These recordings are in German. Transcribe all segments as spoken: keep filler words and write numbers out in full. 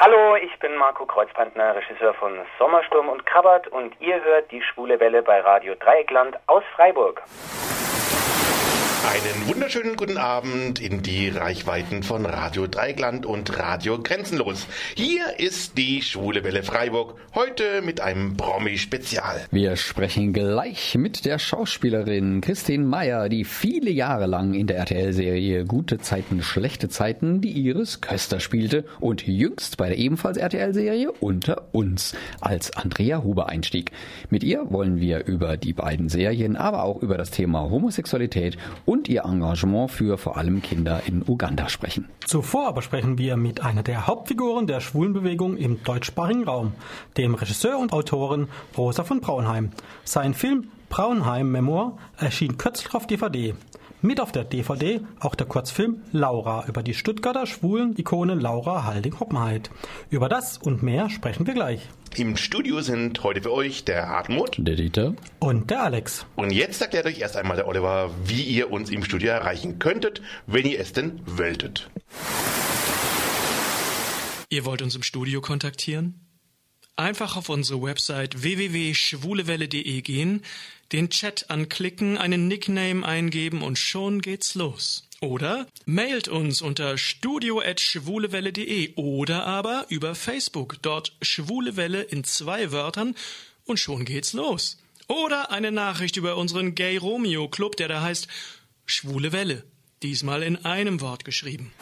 Hallo, ich bin Marco Kreuzbrandner, Regisseur von Sommersturm und Krabbert und ihr hört die Schwule Welle bei Radio Dreieckland aus Freiburg. Einen wunderschönen guten Abend in die Reichweiten von Radio Dreieckland und Radio Grenzenlos. Hier ist die Schwule Welle Freiburg, heute mit einem Promi-Spezial. Wir sprechen gleich mit der Schauspielerin Christine Meyer, die viele Jahre lang in der R T L-Serie Gute Zeiten, Schlechte Zeiten die Iris Köster spielte und jüngst bei der ebenfalls R T L-Serie Unter uns als Andrea Huber einstieg. Mit ihr wollen wir über die beiden Serien, aber auch über das Thema Homosexualität und ihr Engagement für vor allem Kinder in Uganda sprechen. Zuvor aber sprechen wir mit einer der Hauptfiguren der Schwulenbewegung im deutschsprachigen Raum, dem Regisseur und Autoren Rosa von Braunheim. Sein Film Braunheim Memoir erschien kürzlich auf D V D. Mit auf der D V D auch der Kurzfilm Laura über die Stuttgarter Schwulen-Ikone Laura Halding-Hoppenheit. Über das und mehr sprechen wir gleich. Im Studio sind heute für euch der Hartmut, der Dieter und der Alex. Und jetzt erklärt euch erst einmal der Oliver, wie ihr uns im Studio erreichen könntet, wenn ihr es denn wolltet. Ihr wollt uns im Studio kontaktieren? Einfach auf unsere Website w w w punkt schwulewelle punkt de gehen, den Chat anklicken, einen Nickname eingeben und schon geht's los. Oder mailt uns unter studio at schwulewelle punkt de oder aber über Facebook, dort Schwulewelle in zwei Wörtern und schon geht's los. Oder eine Nachricht über unseren Gay Romeo Club, der da heißt Schwule Welle, diesmal in einem Wort geschrieben.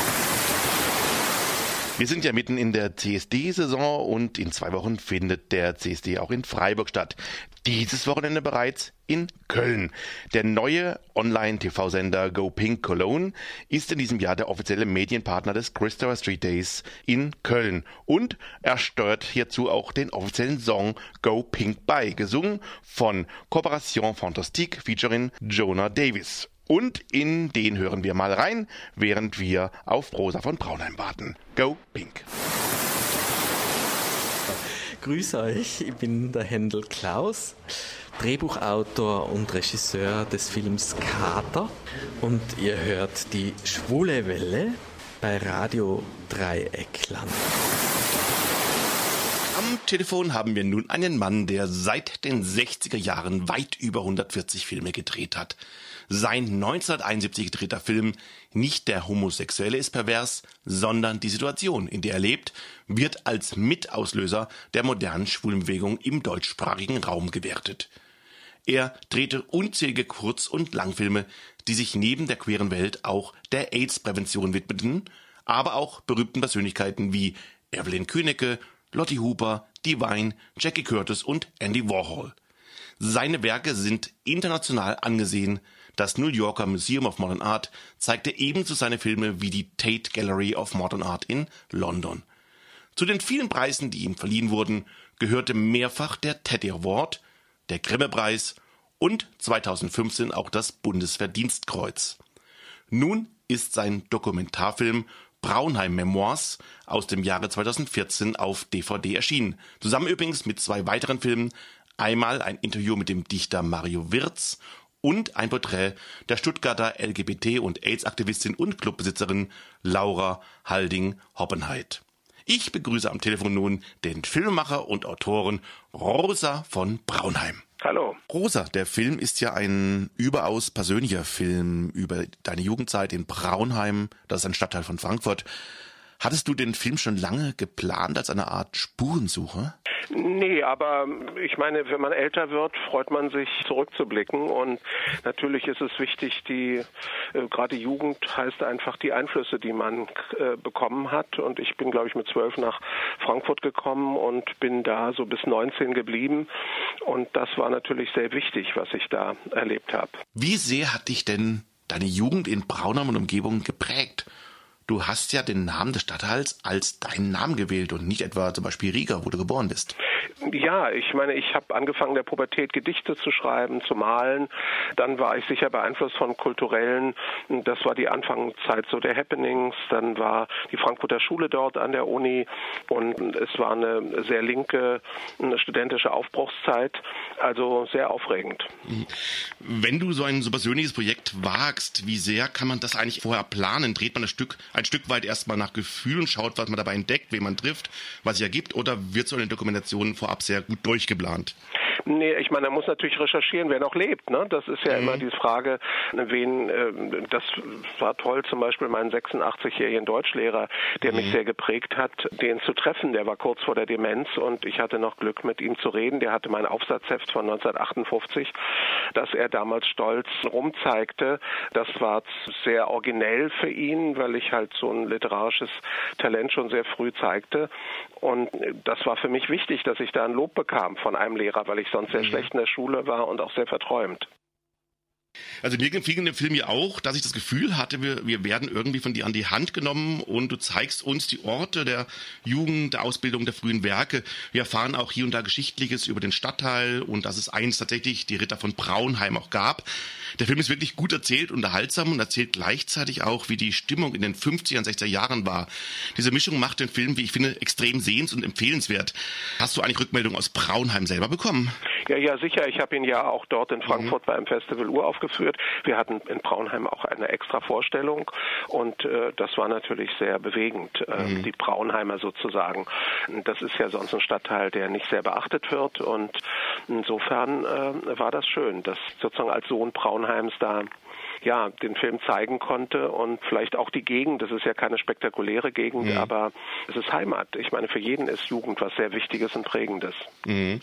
Wir sind ja mitten in der C S D-Saison und in zwei Wochen findet der C S D auch in Freiburg statt. Dieses Wochenende bereits in Köln. Der neue Online-T V-Sender Go Pink Cologne ist in diesem Jahr der offizielle Medienpartner des Christopher Street Days in Köln. Und er steuert hierzu auch den offiziellen Song Go Pink bei, gesungen von Cooperation Fantastique featuring Jonah Davis. Und in den hören wir mal rein, während wir auf Rosa von Braunheim warten. Go Pink! Grüß euch, ich bin der Händel Klaus, Drehbuchautor und Regisseur des Films Kater. Und ihr hört die Schwule Welle bei Radio Dreieckland. Am Telefon haben wir nun einen Mann, der seit den sechziger Jahren weit über hundertvierzig Filme gedreht hat. Sein neunzehnhunderteinundsiebzig gedrehter Film Nicht der Homosexuelle ist pervers, sondern die Situation, in der er lebt, wird als Mitauslöser der modernen Schwulenbewegung im deutschsprachigen Raum gewertet. Er drehte unzählige Kurz- und Langfilme, die sich neben der queeren Welt auch der AIDS-Prävention widmeten, aber auch berühmten Persönlichkeiten wie Evelyn Kühnecke, Lottie Hooper, Divine, Jackie Curtis und Andy Warhol. Seine Werke sind international angesehen. Das New Yorker Museum of Modern Art zeigte ebenso seine Filme wie die Tate Gallery of Modern Art in London. Zu den vielen Preisen, die ihm verliehen wurden, gehörte mehrfach der Teddy Award, der Grimme-Preis und zweitausendfünfzehn auch das Bundesverdienstkreuz. Nun ist sein Dokumentarfilm Braunheim Memoirs aus dem Jahre zweitausendvierzehn auf D V D erschienen. Zusammen übrigens mit zwei weiteren Filmen, einmal ein Interview mit dem Dichter Mario Wirz und ein Porträt der Stuttgarter L G B T- und AIDS-Aktivistin und Clubbesitzerin Laura Halding-Hoppenheit. Ich begrüße am Telefon nun den Filmemacher und Autoren Rosa von Braunheim. Hallo. Rosa, der Film ist ja ein überaus persönlicher Film über deine Jugendzeit in Braunheim, das ist ein Stadtteil von Frankfurt. Hattest du den Film schon lange geplant als eine Art Spurensuche? Nee, aber ich meine, wenn man älter wird, freut man sich zurückzublicken und natürlich ist es wichtig, die äh, gerade Jugend heißt einfach die Einflüsse, die man äh, bekommen hat und ich bin, glaube ich, mit zwölf nach Frankfurt gekommen und bin da so bis neunzehn geblieben und das war natürlich sehr wichtig, was ich da erlebt habe. Wie sehr hat dich denn deine Jugend in Braunheim und Umgebung geprägt? Du hast ja den Namen des Stadtteils als deinen Namen gewählt und nicht etwa zum Beispiel Riga, wo du geboren bist. Ja, ich meine, ich habe angefangen, in der Pubertät Gedichte zu schreiben, zu malen. Dann war ich sicher beeinflusst von kulturellen, das war die Anfangszeit so der Happenings, dann war die Frankfurter Schule dort an der Uni und es war eine sehr linke, eine studentische Aufbruchszeit, also sehr aufregend. Wenn du so ein so persönliches Projekt wagst, wie sehr kann man das eigentlich vorher planen? Dreht man ein Stück, ein Stück weit erstmal nach Gefühl und schaut, was man dabei entdeckt, wen man trifft, was sich ergibt, oder wird so eine Dokumentation vorab sehr gut durchgeplant? Nee, ich meine, er muss natürlich recherchieren, wer noch lebt. Ne? Das ist ja mhm. immer die Frage, wen, äh, das war toll, zum Beispiel meinen sechsundachtzigjährigen Deutschlehrer, der mhm. mich sehr geprägt hat, den zu treffen. Der war kurz vor der Demenz und ich hatte noch Glück, mit ihm zu reden. Der hatte mein Aufsatzheft von neunzehnhundertachtundfünfzig, das er damals stolz rumzeigte. Das war sehr originell für ihn, weil ich halt so ein literarisches Talent schon sehr früh zeigte. Und das war für mich wichtig, dass ich da ein Lob bekam von einem Lehrer, weil ich sonst sehr mhm. schlecht in der Schule war und auch sehr verträumt. Also mir gefiel in dem Film ja auch, dass ich das Gefühl hatte, wir, wir werden irgendwie von dir an die Hand genommen und du zeigst uns die Orte der Jugend, der Ausbildung, der frühen Werke. Wir erfahren auch hier und da Geschichtliches über den Stadtteil und dass es einst tatsächlich die Ritter von Praunheim auch gab. Der Film ist wirklich gut erzählt, unterhaltsam und erzählt gleichzeitig auch, wie die Stimmung in den fünfziger, sechziger Jahren war. Diese Mischung macht den Film, wie ich finde, extrem sehens- und empfehlenswert. Hast du eigentlich Rückmeldung aus Praunheim selber bekommen? Ja, ja, sicher. Ich habe ihn ja auch dort in Frankfurt mhm. beim Festival uraufgeführt. Wir hatten in Praunheim auch eine extra Vorstellung und äh, das war natürlich sehr bewegend. Äh, mhm. Die Praunheimer sozusagen. Das ist ja sonst ein Stadtteil, der nicht sehr beachtet wird und insofern äh, war das schön, dass sozusagen als Sohn Praunheims da ja, den Film zeigen konnte und vielleicht auch die Gegend, das ist ja keine spektakuläre Gegend, mhm. aber es ist Heimat. Ich meine, für jeden ist Jugend was sehr Wichtiges und Prägendes. Mhm.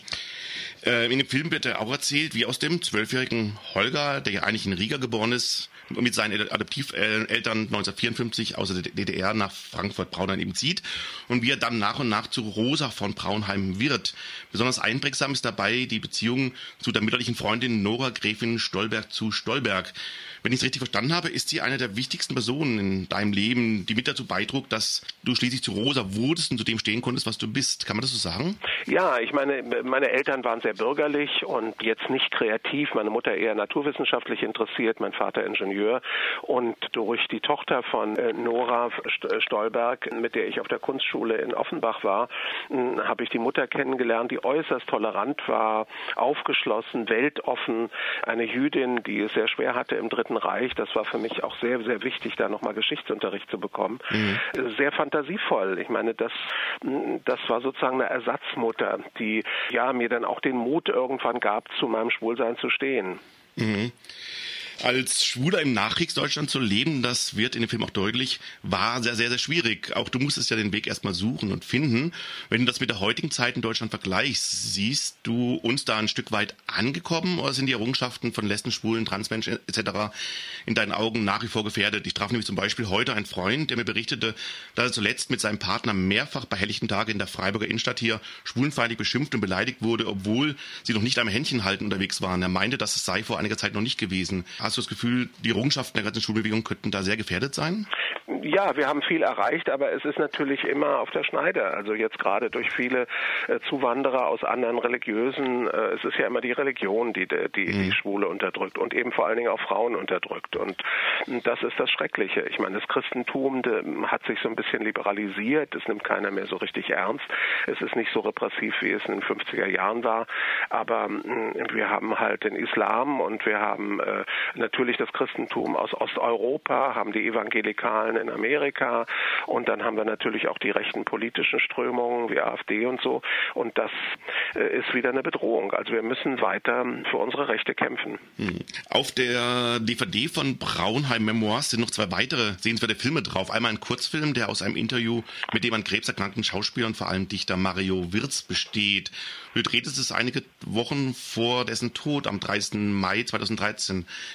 In dem Film wird er auch erzählt, wie aus dem zwölfjährigen Holger, der ja eigentlich in Riga geboren ist, mit seinen Adoptiveltern neunzehnhundertvierundfünfzig aus der D D R nach Frankfurt-Braunheim eben zieht und wie er dann nach und nach zu Rosa von Praunheim wird. Besonders einprägsam ist dabei die Beziehung zu der mütterlichen Freundin Nora Gräfin Stolberg zu Stolberg. Wenn ich es richtig verstanden habe, ist sie eine der wichtigsten Personen in deinem Leben, die mit dazu beitrug, dass du schließlich zu Rosa wurdest und zu dem stehen konntest, was du bist. Kann man das so sagen? Ja, ich meine, meine Eltern waren sehr bürgerlich und jetzt nicht kreativ. Meine Mutter eher naturwissenschaftlich interessiert, mein Vater Ingenieur. Und durch die Tochter von Nora Stolberg, mit der ich auf der Kunstschule in Offenbach war, habe ich die Mutter kennengelernt, die äußerst tolerant war, aufgeschlossen, weltoffen, eine Jüdin, die es sehr schwer hatte im Dritten Reich. Das war für mich auch sehr, sehr wichtig, da nochmal Geschichtsunterricht zu bekommen. Mhm. Sehr fantasievoll. Ich meine, das, das war sozusagen eine Ersatzmutter, die ja mir dann auch den Mut irgendwann gab, zu meinem Schwulsein zu stehen. Mhm. Als Schwuler im Nachkriegsdeutschland zu leben, das wird in dem Film auch deutlich, war sehr, sehr, sehr schwierig. Auch du musstest ja den Weg erstmal suchen und finden. Wenn du das mit der heutigen Zeit in Deutschland vergleichst, siehst du uns da ein Stück weit angekommen oder sind die Errungenschaften von Lesben, Schwulen, Transmenschen et cetera in deinen Augen nach wie vor gefährdet? Ich traf nämlich zum Beispiel heute einen Freund, der mir berichtete, dass er zuletzt mit seinem Partner mehrfach bei helllichten Tagen in der Freiburger Innenstadt hier schwulenfeindlich beschimpft und beleidigt wurde, obwohl sie noch nicht am Händchen halten unterwegs waren. Er meinte, das sei vor einiger Zeit noch nicht gewesen. Hast du das Gefühl, die Errungenschaften der ganzen Schulbewegung könnten da sehr gefährdet sein? Ja, wir haben viel erreicht, aber es ist natürlich immer auf der Schneide. Also jetzt gerade durch viele äh, Zuwanderer aus anderen religiösen, äh, es ist ja immer die Religion, die die, die, mhm. die Schwule unterdrückt und eben vor allen Dingen auch Frauen unterdrückt. Und das ist das Schreckliche. Ich meine, das Christentum de, hat sich so ein bisschen liberalisiert. Es nimmt keiner mehr so richtig ernst. Es ist nicht so repressiv, wie es in den fünfziger Jahren war. Aber mh, wir haben halt den Islam und wir haben äh, natürlich das Christentum aus Osteuropa, haben die Evangelikalen in Amerika und dann haben wir natürlich auch die rechten politischen Strömungen wie AfD und so und das äh, ist wieder eine Bedrohung. Also wir müssen weiter für unsere Rechte kämpfen. Auf der D V D von Praunheim Memoirs sind noch zwei weitere sehenswerte Filme drauf. Einmal ein Kurzfilm, der aus einem Interview mit dem an Krebs erkrankten Schauspieler und vor allem Dichter Mario Wirz besteht. Du drehtest es einige Wochen vor dessen Tod am dreißigsten Mai zweitausenddreizehn.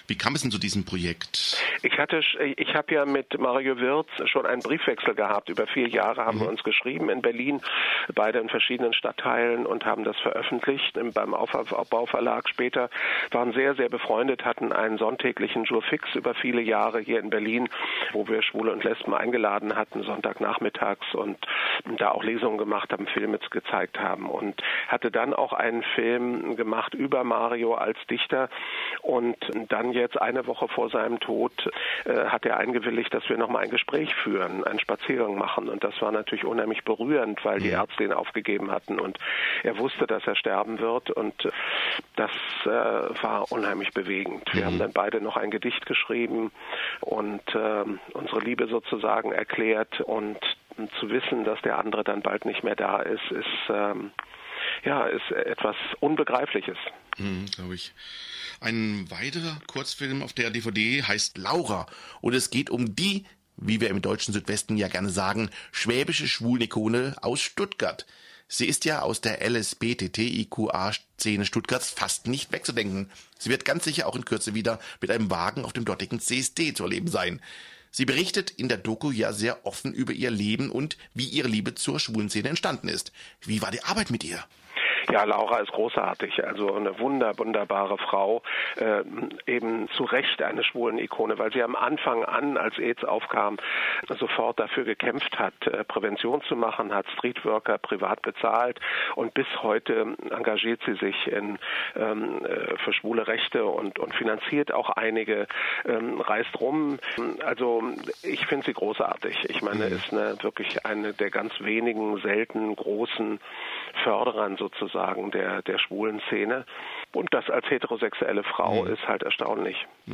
Wie kam es denn zu diesem Projekt? Ich hatte, ich habe ja mit Mario Wirz schon einen Briefwechsel gehabt. Über vier Jahre haben mhm. wir uns geschrieben in Berlin, beide in verschiedenen Stadtteilen und haben das veröffentlicht beim Aufbauverlag. Später waren sehr, sehr befreundet, hatten einen sonntäglichen Jour fix über viele Jahre hier in Berlin, wo wir Schwule und Lesben eingeladen hatten, Sonntagnachmittags, und da auch Lesungen gemacht haben, Filme gezeigt haben, und hatte dann auch einen Film gemacht über Mario als Dichter, und dann jetzt eine Woche vor seinem Tod äh, hat er eingewilligt, dass wir nochmal ein Gespräch führen, einen Spaziergang machen, und das war natürlich unheimlich berührend, weil die Ärzte ihn aufgegeben hatten und er wusste, dass er sterben wird, und das äh, war unheimlich bewegend. Wir mhm. haben dann beide noch ein Gedicht geschrieben und äh, unsere Liebe sozusagen erklärt, und zu wissen, dass der andere dann bald nicht mehr da ist, ist ähm, ja ist etwas Unbegreifliches. Mhm, glaube ich. Ein weiterer Kurzfilm auf der D V D heißt Laura, und es geht um die, wie wir im deutschen Südwesten ja gerne sagen, schwäbische Schwulenikone aus Stuttgart. Sie ist ja aus der L S B T T I Q A-Szene Stuttgarts fast nicht wegzudenken. Sie wird ganz sicher auch in Kürze wieder mit einem Wagen auf dem dortigen C S D zu erleben sein. Sie berichtet in der Doku ja sehr offen über ihr Leben und wie ihre Liebe zur schwulen Szene entstanden ist. Wie war die Arbeit mit ihr? Ja, Laura ist großartig, also eine wunder, wunderbare Frau, äh, eben zu Recht eine Schwulen-Ikone, weil sie am Anfang an, als AIDS aufkam, sofort dafür gekämpft hat, äh, Prävention zu machen, hat Streetworker privat bezahlt, und bis heute engagiert sie sich in, ähm, für schwule Rechte und, und finanziert auch einige, ähm, reist rum. Also ich finde sie großartig. Ich meine, ist eine, wirklich eine der ganz wenigen, selten großen Förderern sozusagen der, der schwulen Szene. Und das als heterosexuelle Frau mhm. ist halt erstaunlich.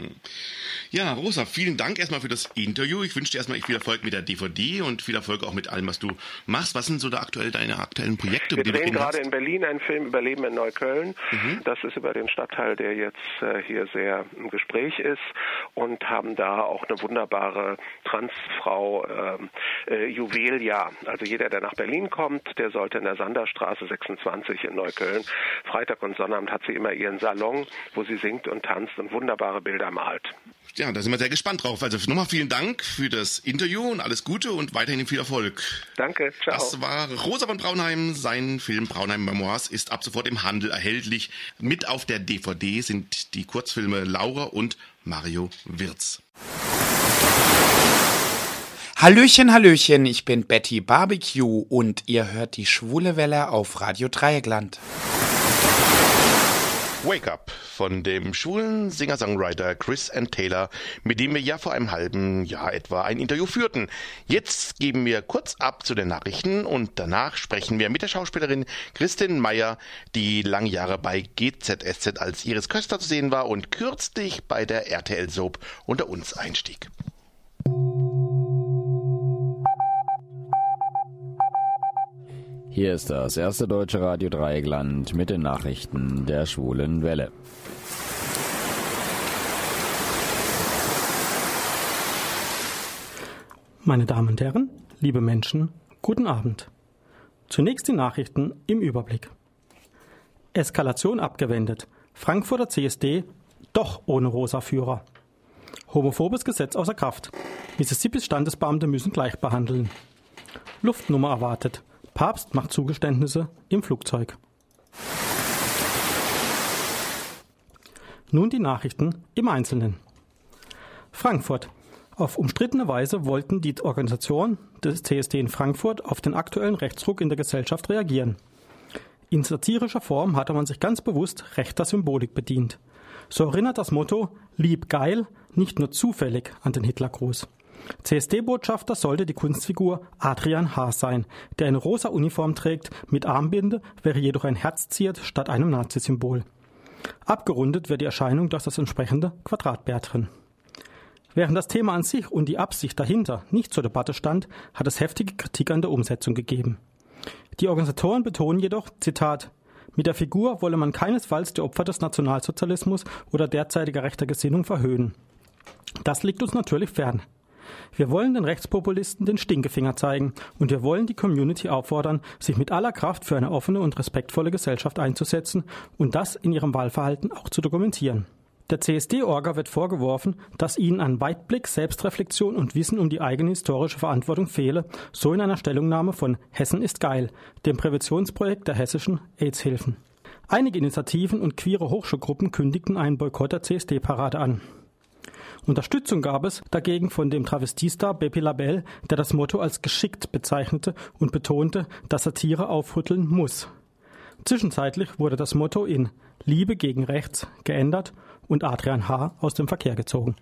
Ja, Rosa, vielen Dank erstmal für das Interview. Ich wünsche dir erstmal viel Erfolg mit der D V D und viel Erfolg auch mit allem, was du machst. Was sind so da aktuell deine aktuellen Projekte? Wir drehen gerade in Berlin einen Film über Leben in Neukölln. Mhm. Das ist über den Stadtteil, der jetzt äh, hier sehr im Gespräch ist, und haben da auch eine wunderbare Transfrau, äh, äh, Juwelia. Also jeder, der nach Berlin kommt, der sollte in der Sanderstraße sechsundzwanzig in Neukölln. Freitag und Sonnabend hat sie immer ihren Salon, wo sie singt und tanzt und wunderbare Bilder malt. Ja, da sind wir sehr gespannt drauf. Also nochmal vielen Dank für das Interview und alles Gute und weiterhin viel Erfolg. Danke, ciao. Das war Rosa von Braunheim. Sein Film Braunheim Memoirs ist ab sofort im Handel erhältlich. Mit auf der D V D sind die Kurzfilme Laura und Mario Wirz. Hallöchen, Hallöchen, ich bin Betty Barbecue und ihr hört die Schwule Welle auf Radio Dreieckland. Wake Up von dem schwulen Singer-Songwriter Chris and Taylor, mit dem wir ja vor einem halben Jahr etwa ein Interview führten. Jetzt geben wir kurz ab zu den Nachrichten und danach sprechen wir mit der Schauspielerin Kristin Meyer, die lange Jahre bei G Z S Z als Iris Köster zu sehen war und kürzlich bei der R T L-Soap Unter uns einstieg. Hier ist das erste deutsche Radio Dreieckland mit den Nachrichten der Schwulen Welle. Meine Damen und Herren, liebe Menschen, guten Abend. Zunächst die Nachrichten im Überblick. Eskalation abgewendet. Frankfurter C S D doch ohne rosa Führer. Homophobes Gesetz außer Kraft. Mississippis Standesbeamte müssen gleich behandeln. Luftnummer erwartet. Papst macht Zugeständnisse im Flugzeug. Nun die Nachrichten im Einzelnen. Frankfurt. Auf umstrittene Weise wollten die Organisatoren des C S D in Frankfurt auf den aktuellen Rechtsruck in der Gesellschaft reagieren. In satirischer Form hatte man sich ganz bewusst rechter Symbolik bedient. So erinnert das Motto »Lieb geil« nicht nur zufällig an den Hitlergruß. C S D-Botschafter sollte die Kunstfigur Adrian H. sein, der eine rosa Uniform trägt, mit Armbinde wäre jedoch ein Herz ziert statt einem Nazi-Symbol. Abgerundet wird die Erscheinung durch das entsprechende Quadratbärtchen. Während das Thema an sich und die Absicht dahinter nicht zur Debatte stand, hat es heftige Kritik an der Umsetzung gegeben. Die Organisatoren betonen jedoch, Zitat, mit der Figur wolle man keinesfalls die Opfer des Nationalsozialismus oder derzeitiger rechter Gesinnung verhöhnen. Das liegt uns natürlich fern. Wir wollen den Rechtspopulisten den Stinkefinger zeigen und wir wollen die Community auffordern, sich mit aller Kraft für eine offene und respektvolle Gesellschaft einzusetzen und das in ihrem Wahlverhalten auch zu dokumentieren. Der C S D-Orga wird vorgeworfen, dass ihnen an Weitblick, Selbstreflexion und Wissen um die eigene historische Verantwortung fehle, so in einer Stellungnahme von Hessen ist geil, dem Präventionsprojekt der hessischen AIDS-Hilfen. Einige Initiativen und queere Hochschulgruppen kündigten einen Boykott der C S D-Parade an. Unterstützung gab es dagegen von dem Travestiestar Bepi Labelle, der das Motto als geschickt bezeichnete und betonte, dass Satire aufrütteln muss. Zwischenzeitlich wurde das Motto in Liebe gegen Rechts geändert und Adrian H. aus dem Verkehr gezogen.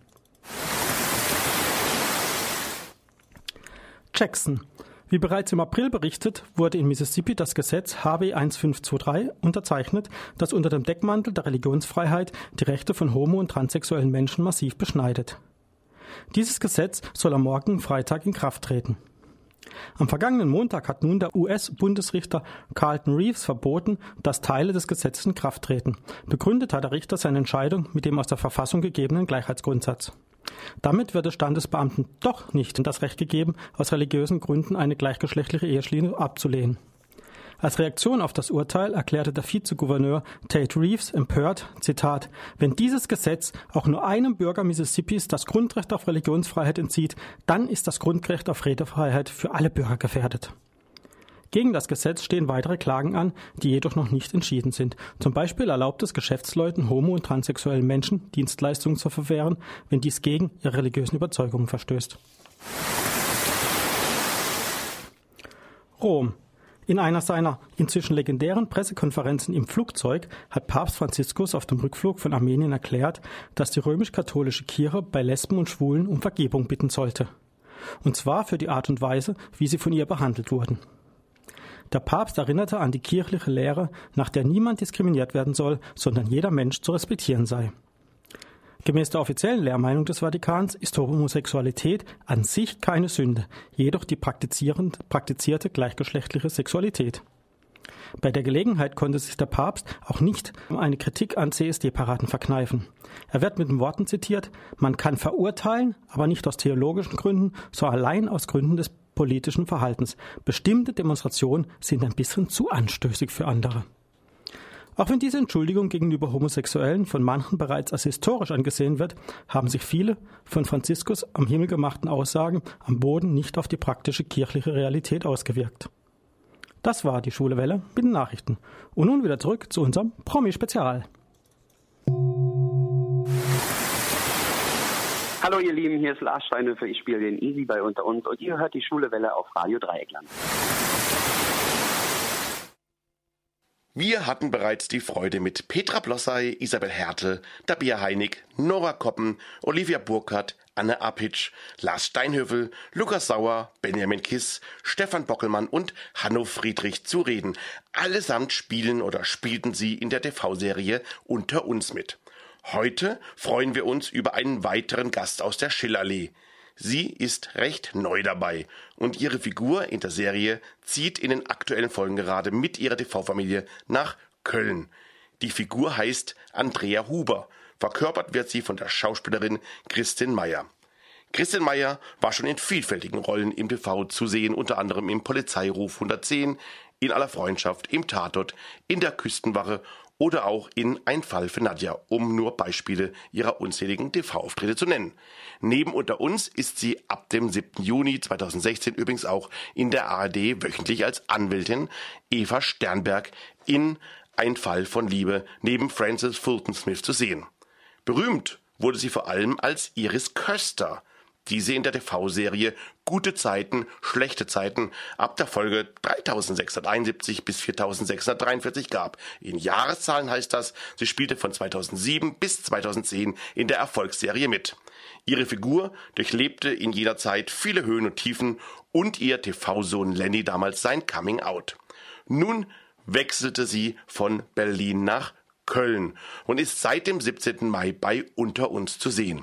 Jackson. Wie bereits im April berichtet, wurde in Mississippi das Gesetz H B fünfzehn dreiundzwanzig unterzeichnet, das unter dem Deckmantel der Religionsfreiheit die Rechte von homo- und transsexuellen Menschen massiv beschneidet. Dieses Gesetz soll am morgigen Freitag in Kraft treten. Am vergangenen Montag hat nun der U S-Bundesrichter Carlton Reeves verboten, dass Teile des Gesetzes in Kraft treten. Begründet hat der Richter seine Entscheidung mit dem aus der Verfassung gegebenen Gleichheitsgrundsatz. Damit wird es Standesbeamten doch nicht das Recht gegeben, aus religiösen Gründen eine gleichgeschlechtliche Eheschließung abzulehnen. Als Reaktion auf das Urteil erklärte der Vizegouverneur Tate Reeves empört, Zitat, wenn dieses Gesetz auch nur einem Bürger Mississippis das Grundrecht auf Religionsfreiheit entzieht, dann ist das Grundrecht auf Redefreiheit für alle Bürger gefährdet. Gegen das Gesetz stehen weitere Klagen an, die jedoch noch nicht entschieden sind. Zum Beispiel erlaubt es Geschäftsleuten, homo- und transsexuellen Menschen Dienstleistungen zu verwehren, wenn dies gegen ihre religiösen Überzeugungen verstößt. Rom. In einer seiner inzwischen legendären Pressekonferenzen im Flugzeug hat Papst Franziskus auf dem Rückflug von Armenien erklärt, dass die römisch-katholische Kirche bei Lesben und Schwulen um Vergebung bitten sollte. Und zwar für die Art und Weise, wie sie von ihr behandelt wurden. Der Papst erinnerte an die kirchliche Lehre, nach der niemand diskriminiert werden soll, sondern jeder Mensch zu respektieren sei. Gemäß der offiziellen Lehrmeinung des Vatikans ist Homosexualität an sich keine Sünde, jedoch die praktizierte gleichgeschlechtliche Sexualität. Bei der Gelegenheit konnte sich der Papst auch nicht eine Kritik an C S D-Paraden verkneifen. Er wird mit den Worten zitiert, man kann verurteilen, aber nicht aus theologischen Gründen, sondern allein aus Gründen des politischen Verhaltens. Bestimmte Demonstrationen sind ein bisschen zu anstößig für andere. Auch wenn diese Entschuldigung gegenüber Homosexuellen von manchen bereits als historisch angesehen wird, haben sich viele von Franziskus am Himmel gemachten Aussagen am Boden nicht auf die praktische kirchliche Realität ausgewirkt. Das war die Schwule Welle mit den Nachrichten. Und nun wieder zurück zu unserem Promi-Spezial. Hallo ihr Lieben, hier ist Lars Steinhöfer, ich spiele den Easy bei Unter uns und ihr hört die Schwule Welle auf Radio Dreieckland. Wir hatten bereits die Freude mit Petra Blossay, Isabel Härte, Tabea Heinig, Nora Koppen, Olivia Burkhardt, Anne Apitsch, Lars Steinhövel, Lukas Sauer, Benjamin Kiss, Stefan Bockelmann und Hanno Friedrich zu reden. Allesamt spielen oder spielten sie in der T V-Serie Unter uns mit. Heute freuen wir uns über einen weiteren Gast aus der Schillallee. Sie ist recht neu dabei und ihre Figur in der Serie zieht in den aktuellen Folgen gerade mit ihrer T V-Familie nach Köln. Die Figur heißt Andrea Huber. Verkörpert wird sie von der Schauspielerin Kristin Meyer. Kristin Meyer war schon in vielfältigen Rollen im T V zu sehen, unter anderem im Polizeiruf hundertzehn, in aller Freundschaft, im Tatort, in der Küstenwache oder auch in Ein Fall für Nadja, um nur Beispiele ihrer unzähligen T V-Auftritte zu nennen. Neben Unter uns ist sie ab dem siebten Juni zweitausendsechzehn übrigens auch in der A R D wöchentlich als Anwältin Eva Sternberg in Ein Fall von Liebe neben Frances Fulton Smith zu sehen. Berühmt wurde sie vor allem als Iris Köster, die sie in der T V-Serie Gute Zeiten, schlechte Zeiten ab der Folge dreitausendsechshunderteinundsiebzig bis viertausendsechshundertdreiundvierzig gab. In Jahreszahlen heißt das, sie spielte von zweitausendsieben bis zweitausendzehn in der Erfolgsserie mit. Ihre Figur durchlebte in jener Zeit viele Höhen und Tiefen und ihr T V-Sohn Lenny damals sein Coming-out. Nun wechselte sie von Berlin nach Köln und ist seit dem siebzehnten Mai bei Unter uns zu sehen.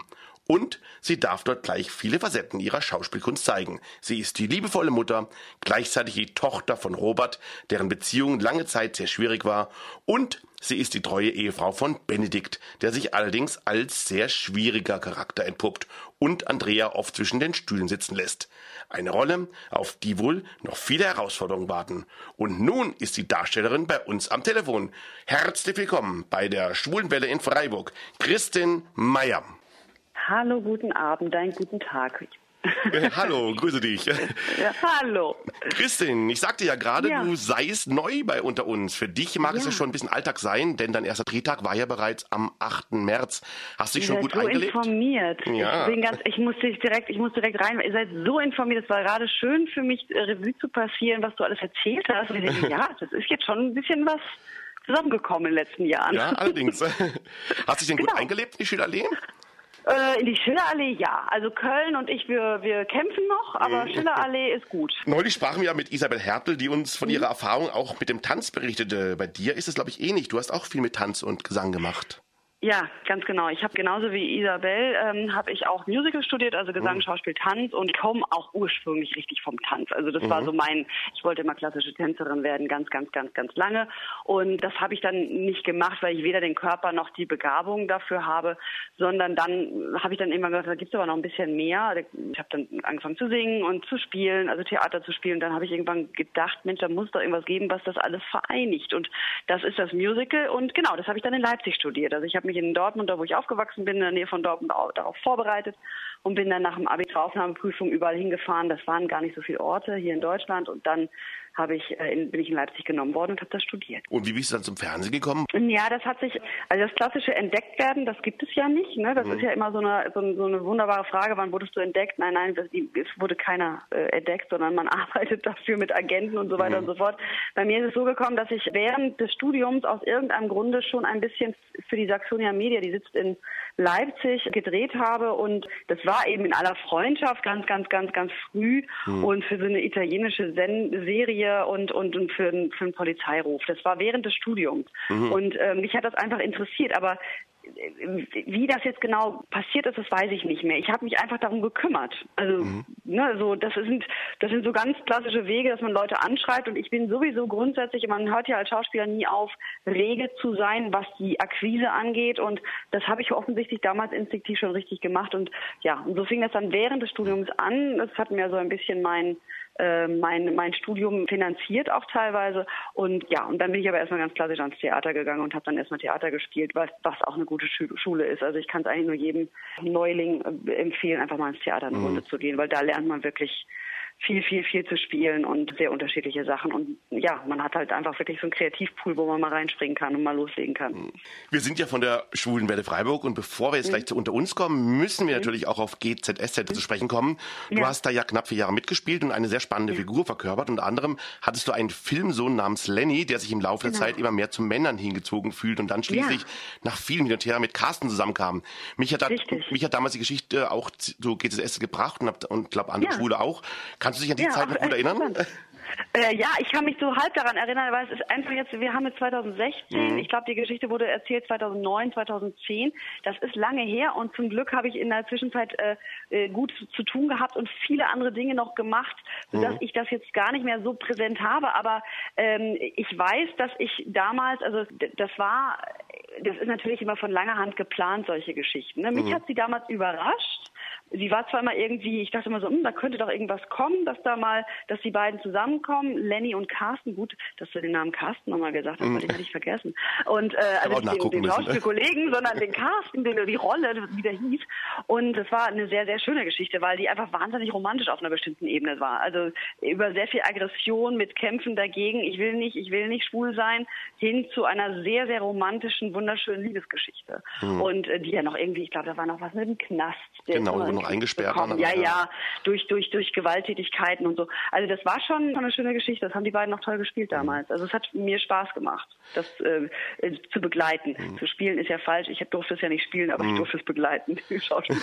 Und sie darf dort gleich viele Facetten ihrer Schauspielkunst zeigen. Sie ist die liebevolle Mutter, gleichzeitig die Tochter von Robert, deren Beziehung lange Zeit sehr schwierig war. Und sie ist die treue Ehefrau von Benedikt, der sich allerdings als sehr schwieriger Charakter entpuppt und Andrea oft zwischen den Stühlen sitzen lässt. Eine Rolle, auf die wohl noch viele Herausforderungen warten. Und nun ist die Darstellerin bei uns am Telefon. Herzlich willkommen bei der Schwulenwelle in Freiburg, Kristin Meyer. Hallo, guten Abend, einen guten Tag. Äh, hallo, grüße dich. Ja, hallo. Kristin, ich sagte ja gerade, Ja. du seist neu bei unter uns. Für dich mag es Ja. ja schon ein bisschen Alltag sein, denn dein erster Drehtag war ja bereits am achten März. Hast du dich Ihr schon seid gut so eingelebt? informiert. Ja. Ich bin ganz, ich muss dich direkt, ich muss direkt rein. Ihr seid so informiert. Es war gerade schön für mich, äh, Revue zu passieren, was du alles erzählt hast. Und ich denke, ja, das ist jetzt schon ein bisschen was zusammengekommen in den letzten Jahren. Ja, allerdings. Hast du dich denn gut Genau. eingelebt in die Schillerallee? Äh, in die Schillerallee, ja. Also Köln und ich, wir, wir kämpfen noch, aber Mhm. Schillerallee ist gut. Neulich sprachen wir ja mit Isabel Hertel, die uns Mhm. von ihrer Erfahrung auch mit dem Tanz berichtete. Bei dir ist es, glaube ich, ähnlich. Du hast auch viel mit Tanz und Gesang gemacht. Ja, ganz genau. Ich habe genauso wie Isabel, ähm, habe ich auch Musical studiert, also Gesang, Mhm. Schauspiel, Tanz und komme auch ursprünglich richtig vom Tanz. Also das Mhm. war so mein, ich wollte immer klassische Tänzerin werden, ganz, ganz, ganz, ganz lange. Und das habe ich dann nicht gemacht, weil ich weder den Körper noch die Begabung dafür habe, sondern dann habe ich dann immer gesagt, da gibt's aber noch ein bisschen mehr. Ich habe dann angefangen zu singen und zu spielen, also Theater zu spielen. Dann habe ich irgendwann gedacht, Mensch, da muss doch irgendwas geben, was das alles vereinigt. Und das ist das Musical. Und genau, das habe ich dann in Leipzig studiert. Also ich habe mich in Dortmund, da wo ich aufgewachsen bin, in der Nähe von Dortmund, auch darauf vorbereitet und bin dann nach dem Abituraufnahmeprüfung überall hingefahren. Das waren gar nicht so viele Orte hier in Deutschland und dann habe ich, äh, in, bin ich in Leipzig genommen worden und habe das studiert. Und wie bist du dann zum Fernsehen gekommen? Ja, das hat sich, also das klassische Entdecktwerden, das gibt es ja nicht. Ne? Das Mhm. ist ja immer so eine, so, so eine wunderbare Frage, wann wurdest du entdeckt? Nein, nein, das, es wurde keiner äh, entdeckt, sondern man arbeitet dafür mit Agenten und so weiter Mhm. und so fort. Bei mir ist es so gekommen, dass ich während des Studiums aus irgendeinem Grunde schon ein bisschen für die Saxonia Media, die sitzt in Leipzig, gedreht habe und das war eben in aller Freundschaft ganz, ganz, ganz, ganz früh Mhm. und für so eine italienische Sen- Serie und, und, und für, einen- für einen Polizeiruf. Das war während des Studiums. Mhm. Und äh, mich hat das einfach interessiert, aber äh, wie das jetzt genau passiert ist, das weiß ich nicht mehr. Ich habe mich einfach darum gekümmert. Also, Mhm. ne, so das sind das sind so ganz klassische Wege, dass man Leute anschreibt und ich bin sowieso grundsätzlich, man hört ja als Schauspieler nie auf, rege zu sein, was die Akquise angeht und das habe ich offensichtlich damals instinktiv schon richtig gemacht und ja, und so fing das dann während des Studiums an. Das hat mir so ein bisschen mein äh, mein mein Studium finanziert auch teilweise und ja, und dann bin ich aber erstmal ganz klassisch ans Theater gegangen und habe dann erstmal Theater gespielt, was was auch eine gute Schu- Schule ist. Also ich kann es eigentlich nur jedem Neuling äh, empfehlen, einfach mal ins Theater eine Mhm. Runde zu gehen, weil da lernt man wirklich viel, viel, viel zu spielen und sehr unterschiedliche Sachen. Und ja, man hat halt einfach wirklich so einen Kreativpool, wo man mal reinspringen kann und mal loslegen kann. Wir sind ja von der Schwulenwelle Freiburg und bevor wir jetzt Mhm. gleich zu unter uns kommen, müssen wir natürlich auch auf G Z S Z zu sprechen kommen. Du Ja. hast da ja knapp vier Jahre mitgespielt und eine sehr spannende Figur verkörpert. Unter anderem hattest du einen Filmsohn namens Lenny, der sich im Laufe der Genau. Zeit immer mehr zu Männern hingezogen fühlt und dann schließlich nach vielen Hin und Her mit Carsten zusammenkam. Mich hat, da, Richtig. mich hat damals die Geschichte auch zu G Z S Z gebracht und, und glaube andere Ja. Schwule auch. Kannst du dich an die Ja, Zeit noch auch gut erinnern? interessant. Äh, ja, ich kann mich so halb daran erinnern, weil es ist einfach jetzt, wir haben jetzt zwanzig sechzehn, Mhm. ich glaube, die Geschichte wurde erzählt zweitausendneun, zweitausendzehn. Das ist lange her und zum Glück habe ich in der Zwischenzeit äh, äh, gut zu, zu tun gehabt und viele andere Dinge noch gemacht, sodass Mhm. ich das jetzt gar nicht mehr so präsent habe. Aber ähm, ich weiß, dass ich damals, also d- das war, das ist natürlich immer von langer Hand geplant, solche Geschichten. Ne? Mich Mhm. hat sie damals überrascht. Sie war zwar immer irgendwie, ich dachte immer so, hm, da könnte doch irgendwas kommen, dass da mal, dass die beiden zusammenkommen, Lenny und Carsten. Gut, dass du den Namen Carsten nochmal gesagt hast, weil den hatte ich vergessen. Und äh, also auch nicht den, nachgucken den müssen. Schauspielkollegen, sondern den Carsten, den, die Rolle, wie der hieß. Und das war eine sehr, sehr schöne Geschichte, weil die einfach wahnsinnig romantisch auf einer bestimmten Ebene war. Also über sehr viel Aggression mit Kämpfen dagegen, ich will nicht, ich will nicht schwul sein, hin zu einer sehr, sehr romantischen, wunderschönen Liebesgeschichte. Mhm. Und äh, die ja noch irgendwie, ich glaube, da war noch was mit dem Knast. Der Genau, ist wo in noch den eingesperrt gekommen. waren, Ja, aber- ja, durch, durch, durch Gewalttätigkeiten und so. Also das war schon eine schöne Geschichte. Das haben die beiden noch toll gespielt damals. Also es hat mir Spaß gemacht, das äh, äh, zu begleiten. Mhm. Zu spielen ist ja falsch. Ich durfte es ja nicht spielen, aber Mhm. ich durfte es begleiten, schauspielerisch.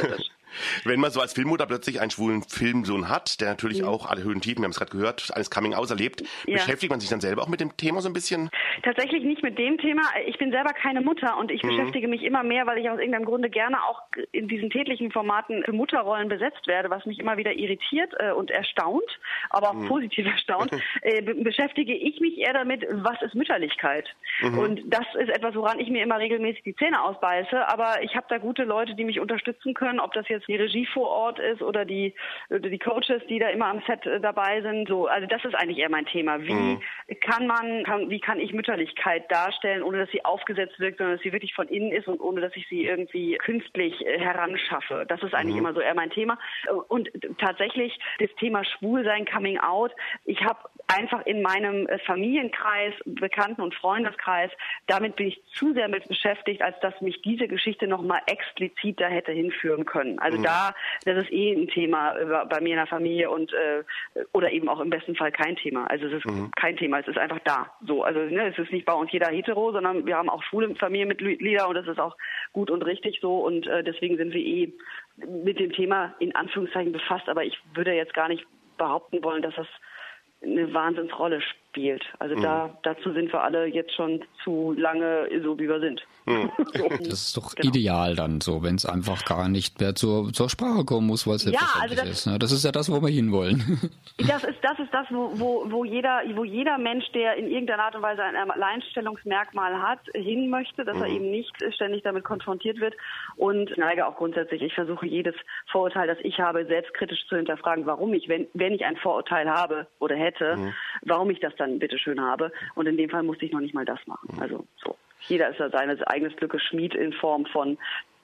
Wenn man so als Filmmutter plötzlich einen schwulen Filmsohn hat, der natürlich mhm. auch alle Höhen und Tiefen, wir haben es gerade gehört, eines Coming-out erlebt, ja. beschäftigt man sich dann selber auch mit dem Thema so ein bisschen? Tatsächlich nicht mit dem Thema. Ich bin selber keine Mutter und ich mhm. beschäftige mich immer mehr, weil ich aus irgendeinem Grunde gerne auch in diesen tätlichen Formaten für Mutterrollen besetzt werde, was mich immer wieder irritiert äh, und erstaunt, aber auch mhm. positiv erstaunt, äh, be- beschäftige ich mich eher damit, was ist Mütterlichkeit? Mhm. Und das ist etwas, woran ich mir immer regelmäßig die Zähne ausbeiße, aber ich habe da gute Leute, die mich unterstützen können, ob das jetzt die Regie vor Ort ist oder die oder die Coaches, die da immer am Set äh, dabei sind. So, also das ist eigentlich eher mein Thema. Wie mhm. kann man, kann, wie kann ich Mütterlichkeit darstellen, ohne dass sie aufgesetzt wirkt, sondern dass sie wirklich von innen ist und ohne dass ich sie irgendwie künstlich äh, heranschaffe. Das ist eigentlich mhm. immer so eher mein Thema. Und tatsächlich das Thema Schwulsein, Coming Out. Ich habe einfach in meinem Familienkreis, Bekannten- und Freundeskreis, damit bin ich zu sehr mit beschäftigt, als dass mich diese Geschichte nochmal explizit da hätte hinführen können. Also mhm. da, das ist eh ein Thema bei mir in der Familie und äh, oder eben auch im besten Fall kein Thema. Also es ist mhm. kein Thema, es ist einfach da. So, also ne, es ist nicht bei uns jeder hetero, sondern wir haben auch schwule Familienmitglieder und das ist auch gut und richtig so und äh, deswegen sind wir eh mit dem Thema in Anführungszeichen befasst, aber ich würde jetzt gar nicht behaupten wollen, dass das eine Wahnsinnsrolle spielt. Also mhm. da dazu sind wir alle jetzt schon zu lange so, wie wir sind. Mhm. So. Das ist doch genau. ideal dann so, wenn es einfach gar nicht mehr zur, zur Sprache kommen muss, weil es ja, also das ist. Ne? Das ist ja das, wo wir hinwollen. Das ist das, ist das wo, wo, wo, jeder, wo jeder Mensch, der in irgendeiner Art und Weise ein Alleinstellungsmerkmal hat, hin möchte, dass mhm. er eben nicht ständig damit konfrontiert wird. Und ich neige auch grundsätzlich, ich versuche jedes Vorurteil, das ich habe, selbstkritisch zu hinterfragen, warum ich, wenn, wenn ich ein Vorurteil habe oder hätte, mhm. warum ich das dann bitteschön habe. Und in dem Fall musste ich noch nicht mal das machen. Also so. Jeder ist ja seines eigenes Glückes Schmied in Form von,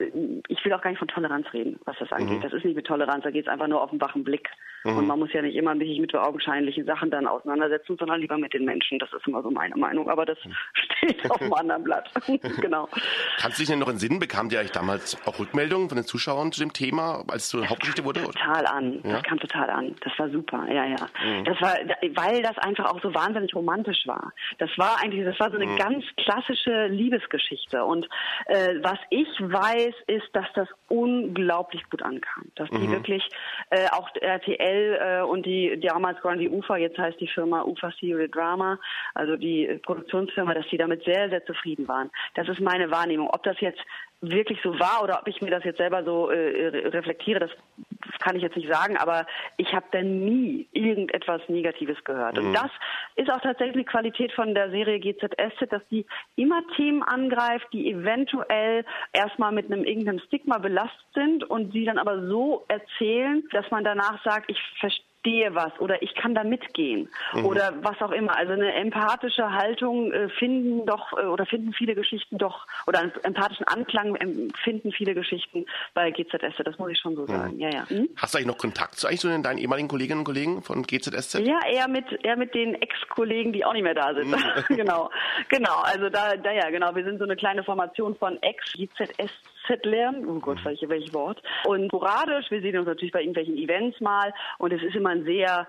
ich will auch gar nicht von Toleranz reden, was das angeht. Mhm. Das ist nicht mit Toleranz, da geht es einfach nur auf einen wachen Blick. Mhm. Und man muss ja nicht immer sich mit so augenscheinlichen Sachen dann auseinandersetzen, sondern lieber mit den Menschen. Das ist immer so meine Meinung, aber das mhm. steht auf einem anderen Blatt. Genau. Kannst du dich denn noch entsinnen, bekam dir eigentlich damals auch Rückmeldungen von den Zuschauern zu dem Thema, als es so eine Hauptgeschichte wurde? Das kam total an, ja? das kam total an. Das war super, ja, ja. Mhm. Das war, weil das einfach auch so wahnsinnig romantisch war. Das war eigentlich, das war so eine mhm. ganz klassische Liebesgeschichte. Und äh, was ich weiß, ist, dass das unglaublich gut ankam. Dass die mhm. wirklich äh, auch R T L äh, und die damals waren die U F A, jetzt heißt die Firma U F A Serial Drama, also die Produktionsfirma, dass die damit sehr, sehr zufrieden waren. Das ist meine Wahrnehmung. Ob das jetzt wirklich so war oder ob ich mir das jetzt selber so äh, reflektiere, das, das kann ich jetzt nicht sagen, aber ich habe da nie irgendetwas Negatives gehört. Mhm. Und das ist auch tatsächlich die Qualität von der Serie G Z S Z, dass die immer Themen angreift, die eventuell erstmal mit einem irgendeinem Stigma belastet sind und sie dann aber so erzählen, dass man danach sagt, ich verstehe was oder ich kann da mitgehen mhm. oder was auch immer. Also eine empathische Haltung äh, finden doch äh, oder finden viele Geschichten doch oder einen empathischen Anklang finden viele Geschichten bei G Z S Z. Das muss ich schon so sagen. Mhm. Ja, ja. Hm? Hast du eigentlich noch Kontakt zu eigentlich so deinen ehemaligen Kolleginnen und Kollegen von G Z S Z? Ja, eher mit eher mit den Ex-Kollegen, die auch nicht mehr da sind. Mhm. genau, genau. Also da, da ja, genau. Wir sind so eine kleine Formation von Ex-G Z S Z lernen. Oh Gott, welches welch Wort. Und sporadisch, wir sehen uns natürlich bei irgendwelchen Events mal und es ist immer ein sehr,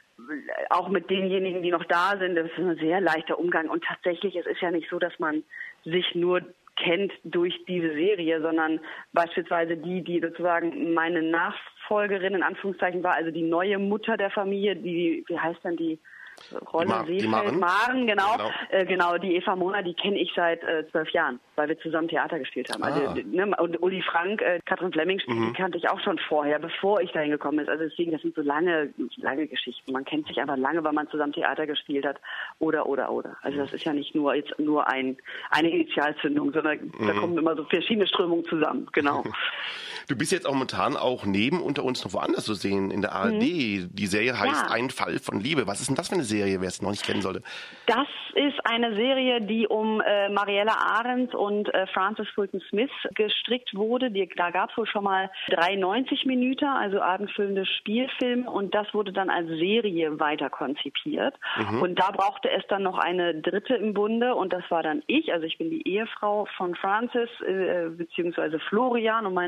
auch mit denjenigen, die noch da sind, das ist ein sehr leichter Umgang und tatsächlich, es ist ja nicht so, dass man sich nur kennt durch diese Serie, sondern beispielsweise die, die sozusagen meine Nachfolgerin in Anführungszeichen war, also die neue Mutter der Familie, die, wie heißt denn die Rolle Mar- Seefeld, Maren, Maren genau, genau. Äh, genau, die Eva Mona, die kenne ich seit äh, zwölf Jahren, weil wir zusammen Theater gespielt haben. Ah. Also, ne, und Uli Frank, äh, Katrin Flemming, mhm. die kannte ich auch schon vorher, bevor ich dahin gekommen bin. Also deswegen, das sind so lange, lange Geschichten. Man kennt sich einfach lange, weil man zusammen Theater gespielt hat oder, oder, oder. Also das ist ja nicht nur jetzt nur ein eine Initialzündung, sondern mhm. da kommen immer so verschiedene Strömungen zusammen, genau. Du bist jetzt auch momentan auch neben unter uns noch woanders zu sehen, in der A R D. Mhm. Die Serie heißt ja. Ein Fall von Liebe. Was ist denn das für eine Serie, wer es noch nicht kennen sollte? Das ist eine Serie, die um äh, Mariella Arendt und äh, Frances Fulton Smith gestrickt wurde. Die, da gab es wohl schon mal drei neunzig Minuten, also abendfüllende Spielfilme, und das wurde dann als Serie weiter konzipiert. Mhm. Und da brauchte es dann noch eine dritte im Bunde und das war dann ich. Also ich bin die Ehefrau von Frances, äh, beziehungsweise Florian und mein Name in der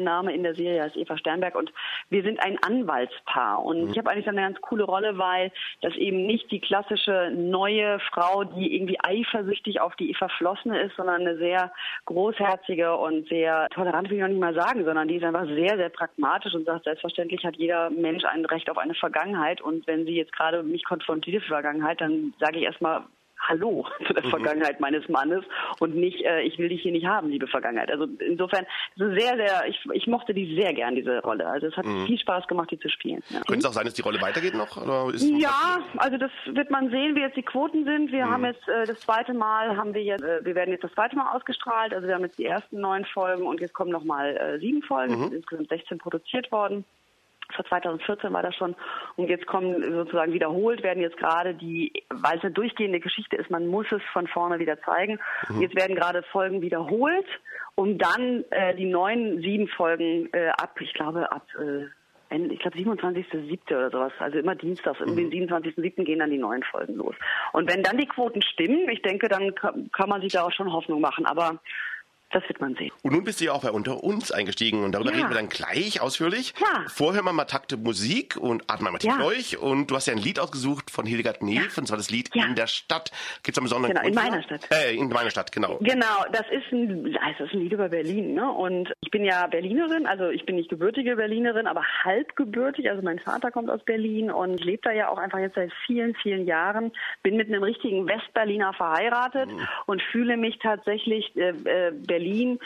der Serie heißt Eva Sternberg und wir sind ein Anwaltspaar. Und mhm. ich habe eigentlich eine ganz coole Rolle, weil das eben nicht die klassische neue Frau, die irgendwie eifersüchtig auf die Eva Flossene ist, sondern eine sehr großherzige und sehr tolerant, will ich noch nicht mal sagen, sondern die ist einfach sehr, sehr pragmatisch und sagt, selbstverständlich hat jeder Mensch ein Recht auf eine Vergangenheit. Und wenn sie jetzt gerade mich konfrontiert mit Vergangenheit, dann sage ich erstmal Hallo zu der mhm. Vergangenheit meines Mannes und nicht, äh, ich will dich hier nicht haben, liebe Vergangenheit. Also insofern, so sehr, sehr, ich, ich mochte die sehr gern, diese Rolle. Also es hat mhm. viel Spaß gemacht, die zu spielen. Ja. Könnte es auch sein, dass die Rolle weitergeht noch? Oder ist ja, also das wird man sehen, wie jetzt die Quoten sind. Wir mhm. haben jetzt äh, das zweite Mal, haben wir jetzt, äh, wir werden jetzt das zweite Mal ausgestrahlt. Also wir haben jetzt die ersten neun Folgen und jetzt kommen nochmal äh, sieben Folgen. Mhm. Es sind insgesamt sechzehn produziert worden. Vor zweitausendvierzehn war das schon. Und jetzt kommen sozusagen wiederholt, werden jetzt gerade die, weil es eine durchgehende Geschichte ist, man muss es von vorne wieder zeigen. Mhm. Jetzt werden gerade Folgen wiederholt, um dann äh, die neuen sieben Folgen äh, ab, ich glaube ab, äh, ich glaube siebenundzwanzigsten siebten oder sowas, also immer dienstags, um den siebenundzwanzigsten siebten gehen dann die neuen Folgen los. Und wenn dann die Quoten stimmen, ich denke, dann kann, kann man sich da auch schon Hoffnung machen. Aber das wird man sehen. Und nun bist du ja auch bei Unter uns eingestiegen und darüber ja. reden wir dann gleich ausführlich. Ja. Vorher mal mal Takte Musik und atmen mal tief ja. durch. Und du hast ja ein Lied ausgesucht von Hildegard Knef, ja. und zwar das Lied ja. In der Stadt. Gibt es am besonderen Genau, Grund in meiner Stadt. Äh, in meiner Stadt, genau. Genau, das ist ein, das ist ein Lied über Berlin, ne? Und ich bin ja Berlinerin, also ich bin nicht gebürtige Berlinerin, aber halbgebürtig. Also mein Vater kommt aus Berlin und lebt da ja auch einfach jetzt seit vielen, vielen Jahren. Bin mit einem richtigen Westberliner verheiratet mhm. und fühle mich tatsächlich äh, äh, Berlin.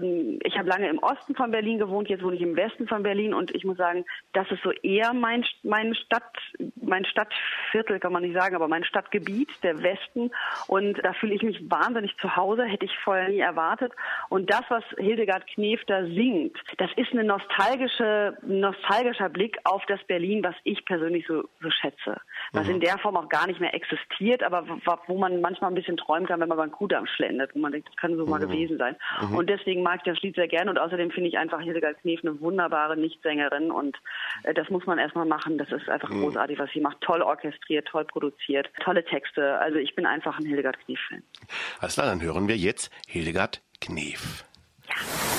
Ich habe lange im Osten von Berlin gewohnt, jetzt wohne ich im Westen von Berlin und ich muss sagen, das ist so eher mein, mein Stadt, mein Stadtviertel, kann man nicht sagen, aber mein Stadtgebiet, der Westen, und da fühle ich mich wahnsinnig zu Hause, hätte ich vorher nie erwartet. Und das, was Hildegard Knef da singt, das ist eine nostalgische, nostalgischer Blick auf das Berlin, was ich persönlich so, so schätze. Was mhm. in der Form auch gar nicht mehr existiert, aber wo man manchmal ein bisschen träumen kann, wenn man beim Kudamm schlendert, wo man denkt, das kann so mhm. mal gewesen sein. Mhm. Und deswegen mag ich das Lied sehr gerne und außerdem finde ich einfach Hildegard Knef eine wunderbare Nichtsängerin und äh, das muss man erstmal machen. Das ist einfach mhm. großartig, was sie macht. Toll orchestriert, toll produziert, tolle Texte. Also ich bin einfach ein Hildegard Knef-Fan. Alles klar, dann hören wir jetzt Hildegard Knef. Ja.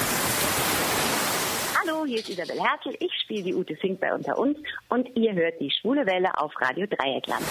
Hallo, hier ist Isabel Herzl. Ich spiele die Ute Fink bei Unter uns und ihr hört die Schwule Welle auf Radio Dreieckland.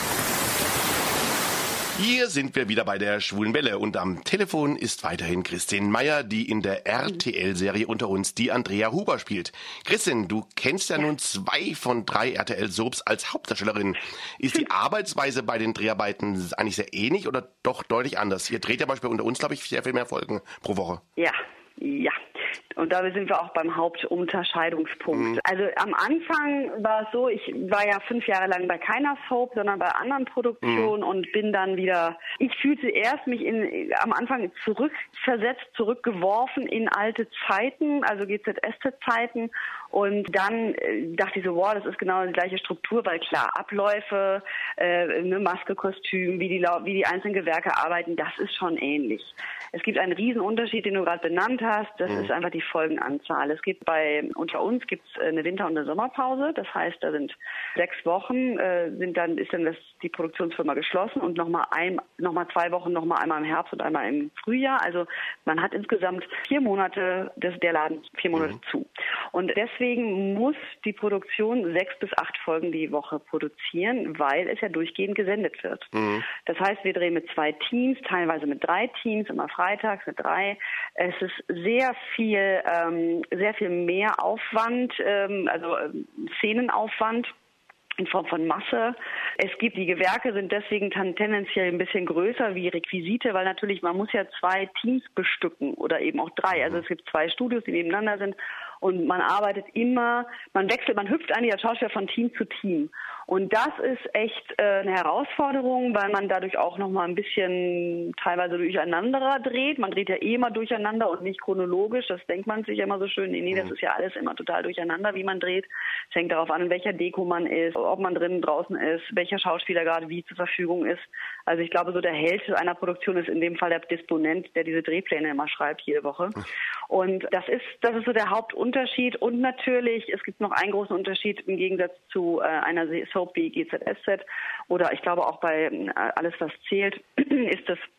Hier sind wir wieder bei der Schwulen Welle und am Telefon ist weiterhin Christine Meyer, die in der R T L-Serie Unter uns die Andrea Huber spielt. Christine, du kennst ja, ja nun zwei von drei R T L-Soaps als Hauptdarstellerin. Ist die Arbeitsweise bei den Dreharbeiten eigentlich sehr ähnlich oder doch deutlich anders? Ihr dreht ja beispielsweise Unter uns, glaube ich, sehr viel mehr Folgen pro Woche. Ja, ja. Und da sind wir auch beim Hauptunterscheidungspunkt. Mhm. Also am Anfang war es so, ich war ja fünf Jahre lang bei keiner Soap, sondern bei anderen Produktionen mhm. und bin dann wieder, ich fühlte erst mich in, am Anfang zurückversetzt, zurückgeworfen in alte Zeiten, also G Z S Z-Zeiten. Und dann äh, dachte ich so, wow, das ist genau die gleiche Struktur, weil klar, Abläufe, äh, eine Maske, Kostüm, wie die, wie die einzelnen Gewerke arbeiten, das ist schon ähnlich. Es gibt einen riesen Unterschied, den du gerade benannt hast, das mhm. ist einfach die Folgenanzahl. Es gibt bei Unter uns gibt's eine Winter- und eine Sommerpause, das heißt, da sind sechs Wochen, äh, sind dann ist dann das, die Produktionsfirma geschlossen und nochmal ein, noch mal zwei Wochen, nochmal einmal im Herbst und einmal im Frühjahr. Also man hat insgesamt vier Monate, des, der Laden vier Monate mhm. zu. Und deswegen muss die Produktion sechs bis acht Folgen die Woche produzieren, weil es ja durchgehend gesendet wird. Mhm. Das heißt, wir drehen mit zwei Teams, teilweise mit drei Teams, immer freitags mit drei. Es ist sehr viel, ähm, sehr viel mehr Aufwand, ähm, also ähm, Szenenaufwand in Form von Masse. Es gibt, die Gewerke sind deswegen tendenziell ein bisschen größer wie Requisite, weil natürlich, man muss ja zwei Teams bestücken oder eben auch drei. Also es gibt zwei Studios, die nebeneinander sind und man arbeitet immer, man wechselt, man hüpft eigentlich als Schauspieler von Team zu Team. Und das ist echt äh, eine Herausforderung, weil man dadurch auch noch mal ein bisschen teilweise durcheinander dreht. Man dreht ja eh immer durcheinander und nicht chronologisch. Das denkt man sich ja immer so schön. Nee, nee, das ist ja alles immer total durcheinander, wie man dreht. Es hängt darauf an, in welcher Deko man ist, ob man drinnen, draußen ist, welcher Schauspieler gerade wie zur Verfügung ist. Also ich glaube, so der Held einer Produktion ist in dem Fall der Disponent, der diese Drehpläne immer schreibt jede Woche. Und das ist, das ist so der Hauptunterschied. Und natürlich, es gibt noch einen großen Unterschied im Gegensatz zu äh, einer Soap wie G Z S Z oder ich glaube auch bei äh, Alles, was zählt, ist das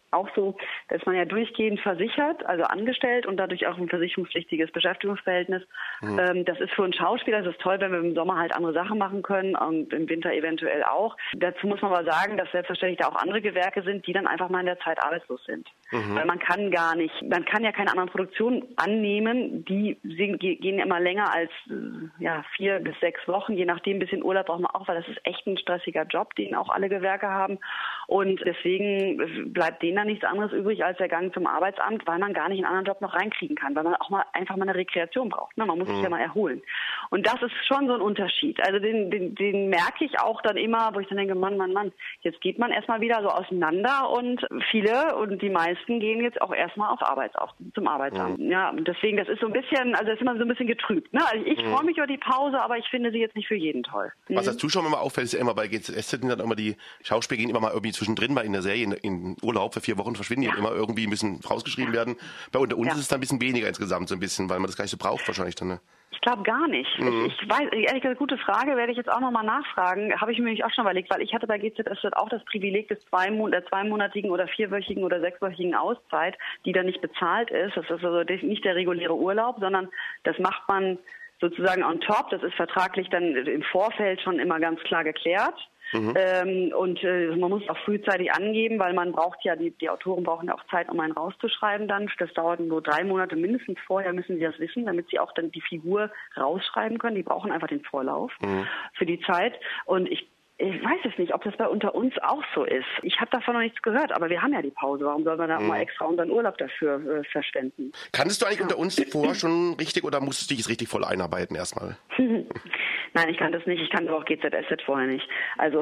auch so, dass man ja durchgehend versichert, also angestellt und dadurch auch ein versicherungspflichtiges Beschäftigungsverhältnis. Mhm. Ähm, das ist für einen Schauspieler, das ist toll, wenn wir im Sommer halt andere Sachen machen können und im Winter eventuell auch. Dazu muss man aber sagen, dass selbstverständlich da auch andere Gewerke sind, die dann einfach mal in der Zeit arbeitslos sind. Mhm. Weil man kann gar nicht, man kann ja keine anderen Produktionen annehmen, die gehen immer länger als ja, vier bis sechs Wochen, je nachdem, ein bisschen Urlaub braucht man auch, weil das ist echt ein stressiger Job, den auch alle Gewerke haben. Und deswegen bleibt denen dann nichts anderes übrig als der Gang zum Arbeitsamt, weil man gar nicht einen anderen Job noch reinkriegen kann, weil man auch mal einfach mal eine Rekreation braucht. Ne? Man muss mhm. sich ja mal erholen. Und das ist schon so ein Unterschied. Also den, den, den merke ich auch dann immer, wo ich dann denke, Mann, Mann, Mann, jetzt geht man erstmal wieder so auseinander und viele und die meisten gehen jetzt auch erstmal auf Arbeitsamt, zum Arbeitsamt. Mhm. Ja, und deswegen, das ist so ein bisschen, also das ist immer so ein bisschen getrübt. Ne? Also ich mhm. freue mich über die Pause, aber ich finde sie jetzt nicht für jeden toll. Was als Zuschauer immer auffällt, ist ja immer bei G Z S Z sind dann immer die Schauspieler gehen immer mal irgendwie zwischendrin, weil in der Serie in, in Urlaub für vier Wochen verschwinden ja. die immer irgendwie ein bisschen rausgeschrieben ja. werden. Bei unter uns ja. ist es dann ein bisschen weniger insgesamt so ein bisschen, weil man das gleich so braucht wahrscheinlich dann. Ne? Ich glaube gar nicht. Mhm. Ich, ich weiß, ehrlich gesagt, gute Frage, werde ich jetzt auch nochmal nachfragen. Habe ich mir nämlich auch schon überlegt, weil ich hatte bei G Z S Z auch das Privileg des zwei, der zweimonatigen oder vierwöchigen oder sechswöchigen Auszeit, die dann nicht bezahlt ist. Das ist also nicht der reguläre Urlaub, sondern das macht man sozusagen on top. Das ist vertraglich dann im Vorfeld schon immer ganz klar geklärt. Mhm. Ähm, und äh, man muss auch frühzeitig angeben, weil man braucht ja, die, die Autoren brauchen ja auch Zeit, um einen rauszuschreiben dann. Das dauert nur drei Monate mindestens vorher, müssen sie das wissen, damit sie auch dann die Figur rausschreiben können. Die brauchen einfach den Vorlauf mhm. für die Zeit. Und ich Ich weiß es nicht, ob das bei unter uns auch so ist. Ich habe davon noch nichts gehört, aber wir haben ja die Pause. Warum soll man da mhm. mal extra unseren Urlaub dafür äh, verschwenden? Kanntest du eigentlich ja. unter uns vorher schon richtig oder musstest du dich jetzt richtig voll einarbeiten erstmal? Nein, ich kannte es nicht. Ich kannte auch G Z S Z vorher nicht. Also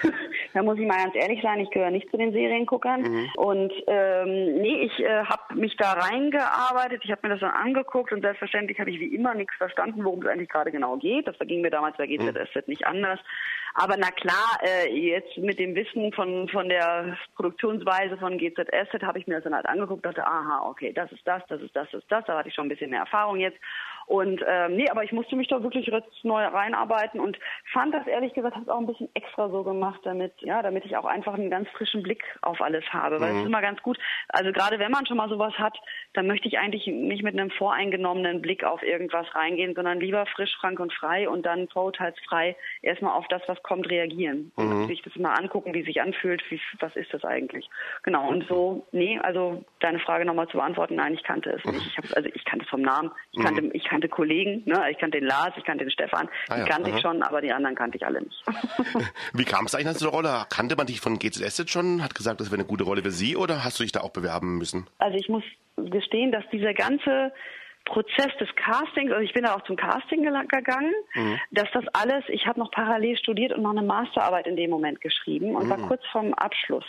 da muss ich mal ganz ehrlich sein, ich gehöre nicht zu den Serienguckern. Mhm. Und ähm, nee, ich äh, habe mich da reingearbeitet. Ich habe mir das dann angeguckt und selbstverständlich habe ich wie immer nichts verstanden, worum es eigentlich gerade genau geht. Das ging mir damals bei G Z S Z mhm. nicht anders. Aber na klar, äh, jetzt mit dem Wissen von von der Produktionsweise von G Z S Z habe ich mir das dann halt angeguckt und dachte, aha, okay, das ist das, das ist das, das ist das. Da hatte ich schon ein bisschen mehr Erfahrung jetzt. Und ähm, nee, aber ich musste mich da wirklich jetzt neu reinarbeiten und fand das ehrlich gesagt, habe es auch ein bisschen extra so gemacht, damit ja, damit ich auch einfach einen ganz frischen Blick auf alles habe, weil es mhm. ist immer ganz gut. Also gerade wenn man schon mal sowas hat, dann möchte ich eigentlich nicht mit einem voreingenommenen Blick auf irgendwas reingehen, sondern lieber frisch, frank und frei und dann vorurteilsfrei erstmal auf das, was kommt, reagieren. Mhm. Und sich das mal angucken, wie es sich anfühlt, wie, was ist das eigentlich? Genau, und so, nee, also deine Frage nochmal zu beantworten, nein, ich kannte es nicht. Ich hab's, also ich kannte es vom Namen, ich kannte, ich kannte Kollegen, ne? Ich kannte den Lars, ich kannte den Stefan, ah, ja. die kannte aha. ich schon, aber die anderen kannte ich alle nicht. Wie kam es eigentlich zu der Rolle? Kannte man dich von G Z S Z schon? Hat gesagt, das wäre eine gute Rolle für Sie oder hast du dich da auch bewerben müssen? Also ich muss gestehen, dass dieser ganze Prozess des Castings, also ich bin da auch zum Casting gegangen, mhm. dass das alles, ich habe noch parallel studiert und noch eine Masterarbeit in dem Moment geschrieben und mhm. war kurz vorm Abschluss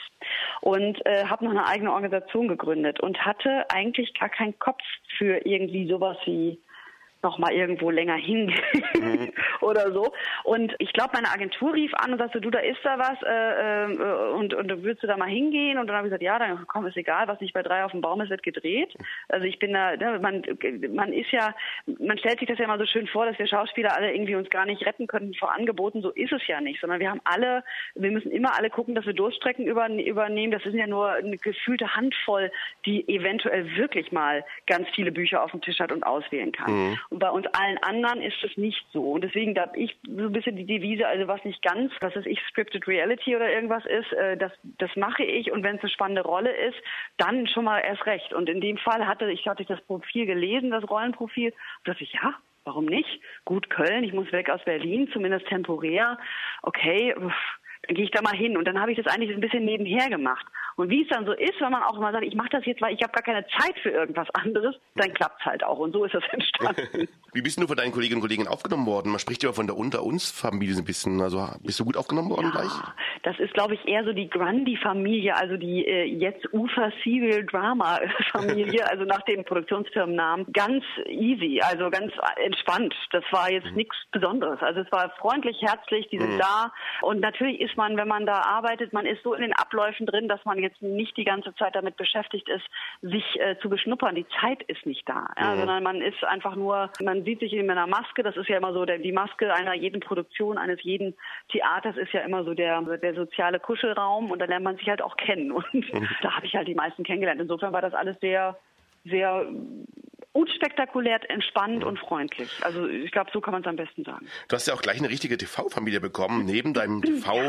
und äh, habe noch eine eigene Organisation gegründet und hatte eigentlich gar keinen Kopf für irgendwie sowas wie noch mal irgendwo länger hingehen mhm. oder so. Und ich glaube, meine Agentur rief an und sagte, du, da ist da was äh, äh, und, und würdest du da mal hingehen? Und dann habe ich gesagt, ja, dann komm, ist egal, was nicht bei drei auf dem Baum ist, wird gedreht. Also ich bin da, ne, man, man ist ja, man stellt sich das ja immer so schön vor, dass wir Schauspieler alle irgendwie uns gar nicht retten können vor Angeboten. So ist es ja nicht, sondern wir haben alle, wir müssen immer alle gucken, dass wir Durststrecken über, übernehmen. Das sind ja nur eine gefühlte Handvoll, die eventuell wirklich mal ganz viele Bücher auf dem Tisch hat und auswählen kann. Mhm. Und bei uns allen anderen ist es nicht so. Und deswegen habe ich so ein bisschen die Devise, also was nicht ganz, was weiß ich, Scripted Reality oder irgendwas ist, äh, das, das mache ich. Und wenn es eine spannende Rolle ist, dann schon mal erst recht. Und in dem Fall hatte ich, hatte ich das Profil gelesen, das Rollenprofil. Und dachte ich, ja, warum nicht? Gut, Köln, ich muss weg aus Berlin, zumindest temporär. Okay, uff. Dann gehe ich da mal hin. Und dann habe ich das eigentlich ein bisschen nebenher gemacht. Und wie es dann so ist, wenn man auch immer sagt, ich mache das jetzt, weil ich habe gar keine Zeit für irgendwas anderes, dann klappt es halt auch. Und so ist das entstanden. Wie bist du von deinen Kolleginnen und Kollegen aufgenommen worden? Man spricht ja von der Unter-uns-Familie so ein bisschen. Also bist du gut aufgenommen worden ja, gleich? Das ist, glaube ich, eher so die Grundy-Familie, also die äh, jetzt Ufer Serial Drama-Familie, also nach dem Produktionsfirmennamen. Ganz easy, also ganz entspannt. Das war jetzt mhm. nichts Besonderes. Also es war freundlich, herzlich, die sind mhm. da. Und natürlich ist man, wenn man da arbeitet, man ist so in den Abläufen drin, dass man jetzt nicht die ganze Zeit damit beschäftigt ist, sich äh, zu beschnuppern. Die Zeit ist nicht da, ja, mhm. sondern man ist einfach nur, man sieht sich in einer Maske, das ist ja immer so, der, die Maske einer jeden Produktion, eines jeden Theaters ist ja immer so der, der soziale Kuschelraum und da lernt man sich halt auch kennen und mhm. da habe ich halt die meisten kennengelernt. Insofern war das alles sehr, sehr unspektakulär, entspannt und freundlich. Also ich glaube, so kann man es am besten sagen. Du hast ja auch gleich eine richtige T V-Familie bekommen. Neben deinem T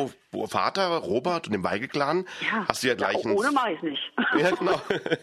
V-Vater Robert und dem Weigel-Clan ja. hast du ja gleich... Ja, ohne mache ich es nicht. Ja, genau.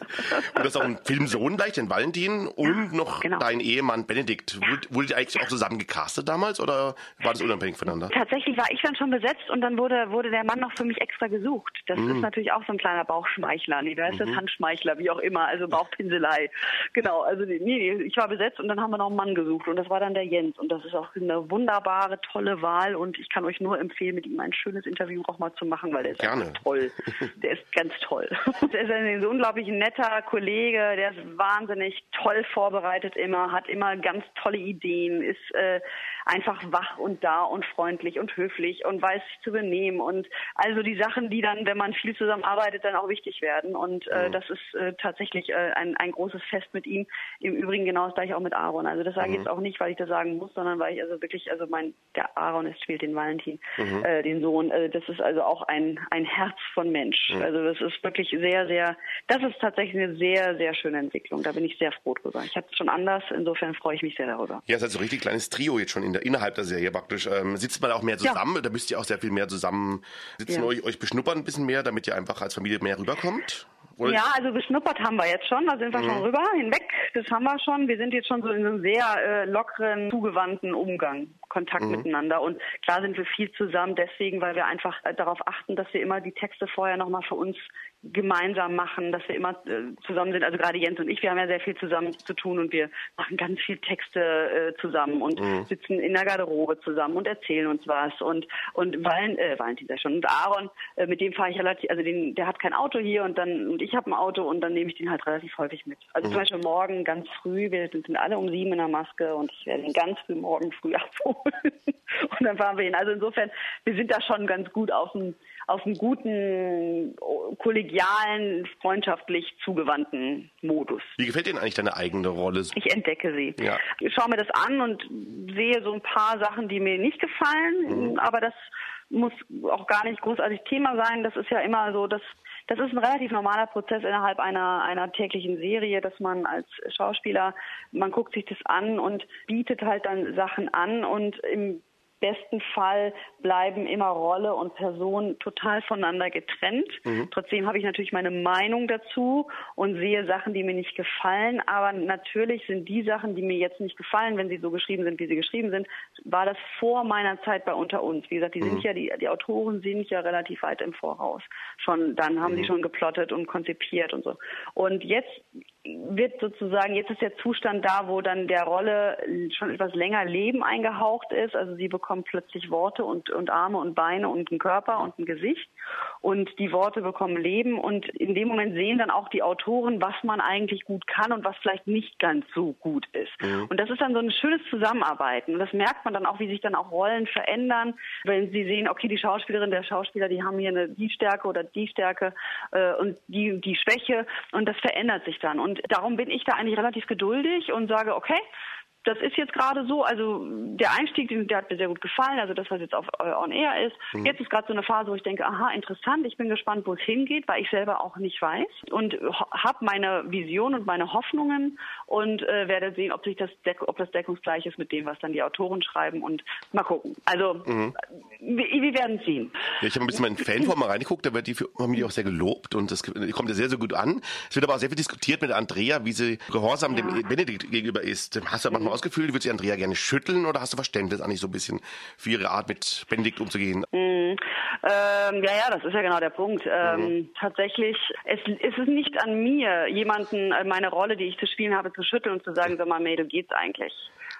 Du hast auch einen Filmsohn gleich, den Valentin, und ja, noch genau. deinen Ehemann Benedikt. Ja. Wurde ihr eigentlich auch zusammen gecastet damals oder war das unabhängig voneinander? Tatsächlich war ich dann schon besetzt und dann wurde, wurde der Mann noch für mich extra gesucht. Das mhm. ist natürlich auch so ein kleiner Bauchschmeichler. Nee, wer ist mhm. das? Handschmeichler, wie auch immer. Also Bauchpinselei. Genau, also nee, ich war besetzt und dann haben wir noch einen Mann gesucht und das war dann der Jens und das ist auch eine wunderbare, tolle Wahl und ich kann euch nur empfehlen, mit ihm ein schönes Interview auch mal zu machen, weil der ist Gerne. einfach toll. Der ist ganz toll. Der ist ein so unglaublich netter Kollege, der ist wahnsinnig toll vorbereitet immer, hat immer ganz tolle Ideen, ist äh, einfach wach und da und freundlich und höflich und weiß sich zu benehmen und also die Sachen, die dann, wenn man viel zusammenarbeitet, dann auch wichtig werden und äh, mhm. das ist äh, tatsächlich äh, ein, ein großes Fest mit ihm. Im Übrigen genau das gleiche auch mit Aaron. Also das sage ich mhm. jetzt auch nicht, weil ich das sagen muss, sondern weil ich also wirklich, also mein, der Aaron ist, spielt den Valentin, mhm. äh, den Sohn. Äh, das ist also auch ein, ein Herz von Mensch. Mhm. Also das ist wirklich sehr, sehr, das ist tatsächlich eine sehr, sehr schöne Entwicklung. Da bin ich sehr froh drüber. Ich hatte es schon anders, insofern freue ich mich sehr darüber. Ja, es ist also ein richtig kleines Trio jetzt schon in der, innerhalb der Serie praktisch. Ähm, sitzt man auch mehr zusammen? Ja. Da müsst ihr auch sehr viel mehr zusammen sitzen, ja. euch, euch beschnuppern ein bisschen mehr, damit ihr einfach als Familie mehr rüberkommt? Oder? Ja, also beschnuppert haben wir jetzt schon, da sind wir mhm. schon rüber, hinweg, das haben wir schon. Wir sind jetzt schon so in einem sehr äh, lockeren, zugewandten Umgang, Kontakt mhm. miteinander und klar sind wir viel zusammen deswegen, weil wir einfach äh, darauf achten, dass wir immer die Texte vorher nochmal für uns gemeinsam machen, dass wir immer äh, zusammen sind, also gerade Jens und ich, wir haben ja sehr viel zusammen zu tun und wir machen ganz viel Texte äh, zusammen und mhm. sitzen in der Garderobe zusammen und erzählen uns was und und Valen, äh, Valentin sei schon und Aaron, äh, mit dem fahre ich relativ, also den, der hat kein Auto hier und dann und ich habe ein Auto und dann nehme ich den halt relativ häufig mit. Also mhm. zum Beispiel morgen ganz früh, wir sind alle um sieben in der Maske und ich werde ihn ganz früh morgen früh abholen und dann fahren wir hin. Also insofern, wir sind da schon ganz gut auf dem auf einem guten, kollegialen, freundschaftlich zugewandten Modus. Wie gefällt dir denn eigentlich deine eigene Rolle? Ich entdecke sie. Ja. Ich schaue mir das an und sehe so ein paar Sachen, die mir nicht gefallen, mhm. aber das muss auch gar nicht großartig Thema sein. Das ist ja immer so, dass das ist ein relativ normaler Prozess innerhalb einer, einer täglichen Serie, dass man als Schauspieler, man guckt sich das an und bietet halt dann Sachen an und im besten Fall bleiben immer Rolle und Person total voneinander getrennt. Mhm. Trotzdem habe ich natürlich meine Meinung dazu und sehe Sachen, die mir nicht gefallen. Aber natürlich sind die Sachen, die mir jetzt nicht gefallen, wenn sie so geschrieben sind, wie sie geschrieben sind, war das vor meiner Zeit bei Unter uns. Wie gesagt, die mhm. sind ja, die, die Autoren sind ja relativ weit im Voraus. Schon, dann haben mhm. sie schon geplottet und konzipiert und so. Und jetzt wird sozusagen, jetzt ist der Zustand da, wo dann der Rolle schon etwas länger Leben eingehaucht ist. Also sie bekommt plötzlich Worte und, und Arme und Beine und einen Körper und ein Gesicht. Und die Worte bekommen Leben. Und in dem Moment sehen dann auch die Autoren, was man eigentlich gut kann und was vielleicht nicht ganz so gut ist. Mhm. Und das ist dann so ein schönes Zusammenarbeiten. Und das merkt man dann auch, wie sich dann auch Rollen verändern. Wenn sie sehen, okay, die Schauspielerin, der Schauspieler, die haben hier eine, die Stärke oder die Stärke äh, und die, die Schwäche. Und das verändert sich dann. Und Und darum bin ich da eigentlich relativ geduldig und sage, okay, das ist jetzt gerade so, also der Einstieg, der hat mir sehr gut gefallen, also das, was jetzt auf On Air ist. Mhm. Jetzt ist gerade so eine Phase, wo ich denke, aha, interessant, ich bin gespannt, wo es hingeht, weil ich selber auch nicht weiß und habe meine Vision und meine Hoffnungen und äh, werde sehen, ob sich das Deck- ob das deckungsgleich ist mit dem, was dann die Autoren schreiben und mal gucken. Also mhm. wir, wir werden sehen. Ja, ich habe ein bisschen mal in Fanform mal reingeguckt, da wird die Familie auch sehr gelobt und das kommt ja sehr, sehr gut an. Es wird aber auch sehr viel diskutiert mit Andrea, wie sie gehorsam ja. dem Benedikt gegenüber ist. Hast du manchmal mhm. ausgefühlt, würde sie Andrea gerne schütteln oder hast du Verständnis eigentlich so ein bisschen für ihre Art mit Benedikt umzugehen? Mhm. Ähm, ja, ja, das ist ja genau der Punkt. Ähm, mhm. Tatsächlich, es, es ist nicht an mir, jemanden, meine Rolle, die ich zu spielen habe, zu schütteln und zu sagen, sag mal, Mädel, geht's eigentlich?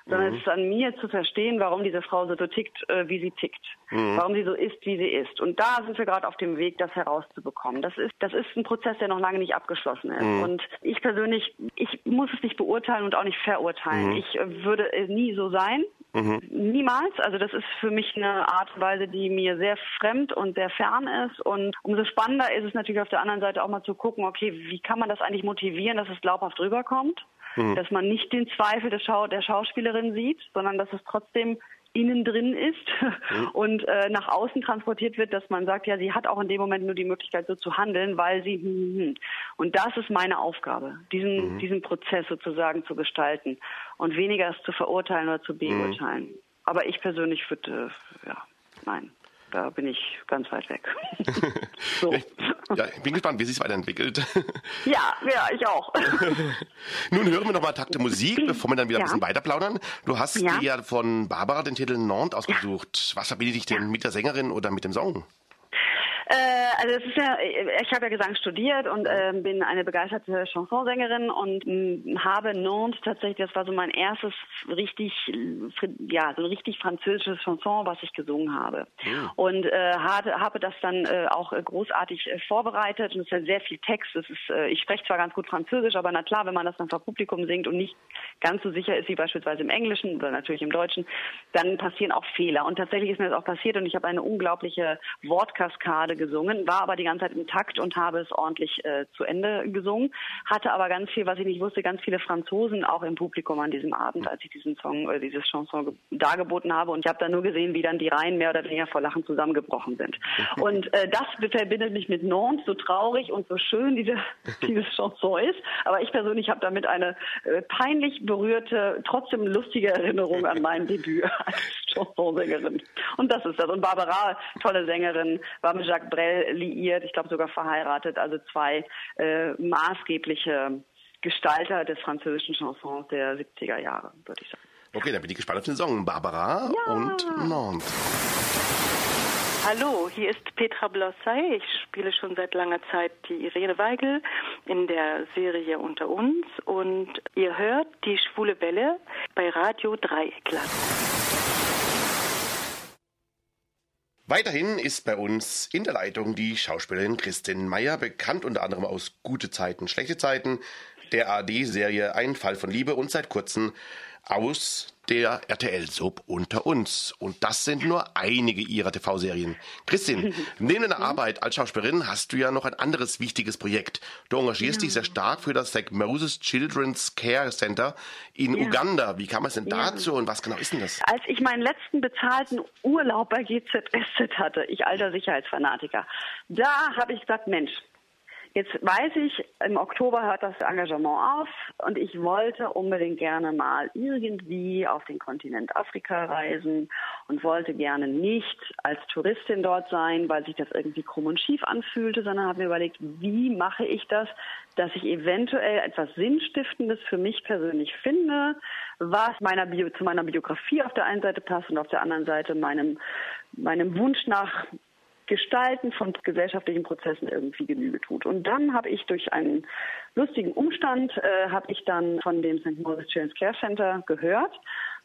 sondern Mhm. es ist an mir zu verstehen, warum diese Frau so tickt, äh, wie sie tickt. Mhm. Warum sie so ist, wie sie ist. Und da sind wir gerade auf dem Weg, das herauszubekommen. Das ist, das ist ein Prozess, der noch lange nicht abgeschlossen ist. Mhm. Und ich persönlich, ich muss es nicht beurteilen und auch nicht verurteilen. Mhm. Ich äh, würde äh, nie so sein. Mhm. Niemals. Also das ist für mich eine Art und Weise, die mir sehr fremd und sehr fern ist. Und umso spannender ist es natürlich auf der anderen Seite auch mal zu gucken, okay, wie kann man das eigentlich motivieren, dass es glaubhaft rüberkommt? Mhm. Dass man nicht den Zweifel der, Schau der Schauspielerin sieht, sondern dass es trotzdem innen drin ist Mhm. und äh, nach außen transportiert wird, dass man sagt, ja, sie hat auch in dem Moment nur die Möglichkeit, so zu handeln, weil sie... Hm, hm, hm. Und das ist meine Aufgabe, diesen, Mhm. diesen Prozess sozusagen zu gestalten und weniger es zu verurteilen oder zu beurteilen. Mhm. Aber ich persönlich würde, äh, ja, nein, da bin ich ganz weit weg. So. Ja, ich bin gespannt, wie sich weiterentwickelt. Ja, ja, ich auch. Nun hören wir noch mal Takte Musik, bevor wir dann wieder Ja. ein bisschen weiter plaudern. Du hast Ja. dir ja von Barbara den Titel Nantes ausgesucht. Was verbindet dich denn mit der Sängerin oder mit dem Song? Äh, also es ist ja, ich habe ja Gesang studiert und äh, bin eine begeisterte Chansonsängerin und mh, habe Nantes tatsächlich, das war so mein erstes richtig, ja, so ein richtig französisches Chanson, was ich gesungen habe. Mhm. Und äh, hatte, habe das dann äh, auch äh, großartig äh, vorbereitet und es ist ja sehr viel Text. Es ist, äh, ich spreche zwar ganz gut Französisch, aber na klar, wenn man das dann vor Publikum singt und nicht ganz so sicher ist wie beispielsweise im Englischen oder natürlich im Deutschen, dann passieren auch Fehler. Und tatsächlich ist mir das auch passiert und ich habe eine unglaubliche Wortkaskade gesungen, war aber die ganze Zeit im Takt und habe es ordentlich äh, zu Ende gesungen, hatte aber ganz viel, was ich nicht wusste, ganz viele Franzosen auch im Publikum an diesem Abend, als ich diesen Song, äh, dieses Chanson dargeboten habe und ich habe dann nur gesehen, wie dann die Reihen mehr oder weniger vor Lachen zusammengebrochen sind. Und äh, das verbindet mich mit Nantes, so traurig und so schön diese, dieses Chanson ist, aber ich persönlich habe damit eine äh, peinlich berührte, trotzdem lustige Erinnerung an mein Debüt als Chansonsängerin. Und das ist das. Und Barbara, tolle Sängerin, war mit Jacques Brel liiert, ich glaube sogar verheiratet, also zwei äh, maßgebliche Gestalter des französischen Chansons der siebziger Jahre, würde ich sagen. Okay, dann bin ich gespannt auf den Song. Barbara Ja. und Nantes. Hallo, hier ist Petra Blossay. Ich spiele schon seit langer Zeit die Irene Weigel in der Serie Unter uns und ihr hört die Schwule Welle bei Radio Dreieckland. Weiterhin ist bei uns in der Leitung die Schauspielerin Kristin Meyer, bekannt unter anderem aus Gute Zeiten, Schlechte Zeiten, der A R D-Serie Ein Fall von Liebe und seit kurzem aus der R T L-Soap Unter uns. Und das sind nur einige ihrer T V-Serien. Kristin, neben deiner Arbeit als Schauspielerin hast du ja noch ein anderes wichtiges Projekt. Du engagierst Ja. dich sehr stark für das Saint Moses Children's Care Center in Ja. Uganda. Wie kam es denn Ja. dazu und was genau ist denn das? Als ich meinen letzten bezahlten Urlaub bei G Z S Z hatte, ich alter Sicherheitsfanatiker, da habe ich gesagt, Mensch, jetzt weiß ich, im Oktober hört das Engagement auf und ich wollte unbedingt gerne mal irgendwie auf den Kontinent Afrika reisen und wollte gerne nicht als Touristin dort sein, weil sich das irgendwie krumm und schief anfühlte, sondern habe mir überlegt, wie mache ich das, dass ich eventuell etwas Sinnstiftendes für mich persönlich finde, was meiner Bio, zu meiner Biografie auf der einen Seite passt und auf der anderen Seite meinem, meinem Wunsch nach Gestalten von gesellschaftlichen Prozessen irgendwie Genüge tut. Und dann habe ich durch einen lustigen Umstand, äh, habe ich dann von dem Saint Moses Children's Care Center gehört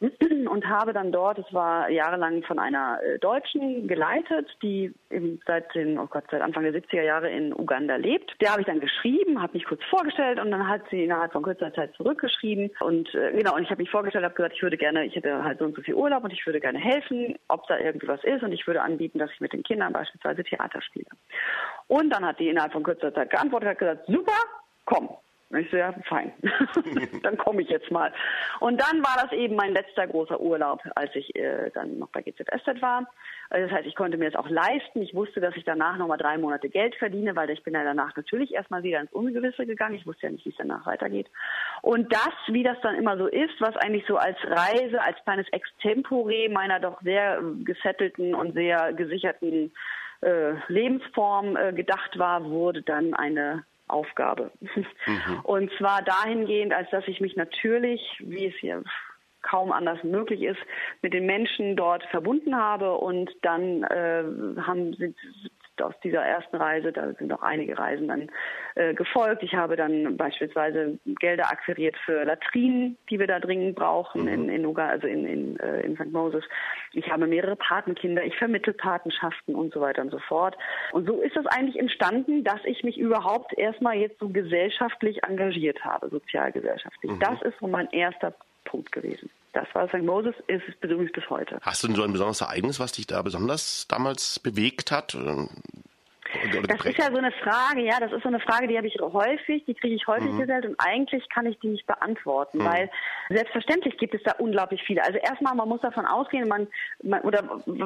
und habe dann dort, es war jahrelang von einer äh, Deutschen geleitet, die eben seit den, oh Gott, seit Anfang der siebziger Jahre in Uganda lebt. Der habe ich dann geschrieben, habe mich kurz vorgestellt und dann hat sie innerhalb von kurzer Zeit zurückgeschrieben und äh, genau, und ich habe mich vorgestellt, habe gesagt, ich würde gerne, ich hätte halt so und so viel Urlaub und ich würde gerne helfen, ob da irgendwie was ist und ich würde anbieten, dass ich mit den Kindern beispielsweise Theater spiele. Und dann hat die innerhalb von kurzer Zeit geantwortet, hat gesagt, super, komm. Und ich so, ja, fein. Dann komme ich jetzt mal. Und dann war das eben mein letzter großer Urlaub, als ich äh, dann noch bei G Z S Z war. Also das heißt, ich konnte mir das auch leisten. Ich wusste, dass ich danach nochmal drei Monate Geld verdiene, weil ich bin ja danach natürlich erstmal wieder ins Ungewisse gegangen. Ich wusste ja nicht, wie es danach weitergeht. Und das, wie das dann immer so ist, was eigentlich so als Reise, als kleines Extempore meiner doch sehr gesettelten und sehr gesicherten äh, Lebensform äh, gedacht war, wurde dann eine Aufgabe. Mhm. Und zwar dahingehend, als dass ich mich natürlich, wie es hier kaum anders möglich ist, mit den Menschen dort verbunden habe und dann äh, haben, sind aus dieser ersten Reise. Da sind auch einige Reisen dann äh, gefolgt. Ich habe dann beispielsweise Gelder akquiriert für Latrinen, die wir da dringend brauchen mhm. in, in Uganda, also in, in, äh, in Sankt Moses. Ich habe mehrere Patenkinder, ich vermittle Patenschaften und so weiter und so fort. Und so ist es eigentlich entstanden, dass ich mich überhaupt erstmal jetzt so gesellschaftlich engagiert habe, sozialgesellschaftlich. Mhm. Das ist so mein erster Punkt gewesen. Das war Sankt Moses, ist es übrigens bis heute. Hast du denn so ein besonderes Ereignis, was dich da besonders damals bewegt hat? Oder, oder das ist ja so eine Frage, ja, das ist so eine Frage, die habe ich häufig, die kriege ich häufig mhm. gestellt und eigentlich kann ich die nicht beantworten, mhm. weil selbstverständlich gibt es da unglaublich viele. Also erstmal, man muss davon ausgehen, man, man oder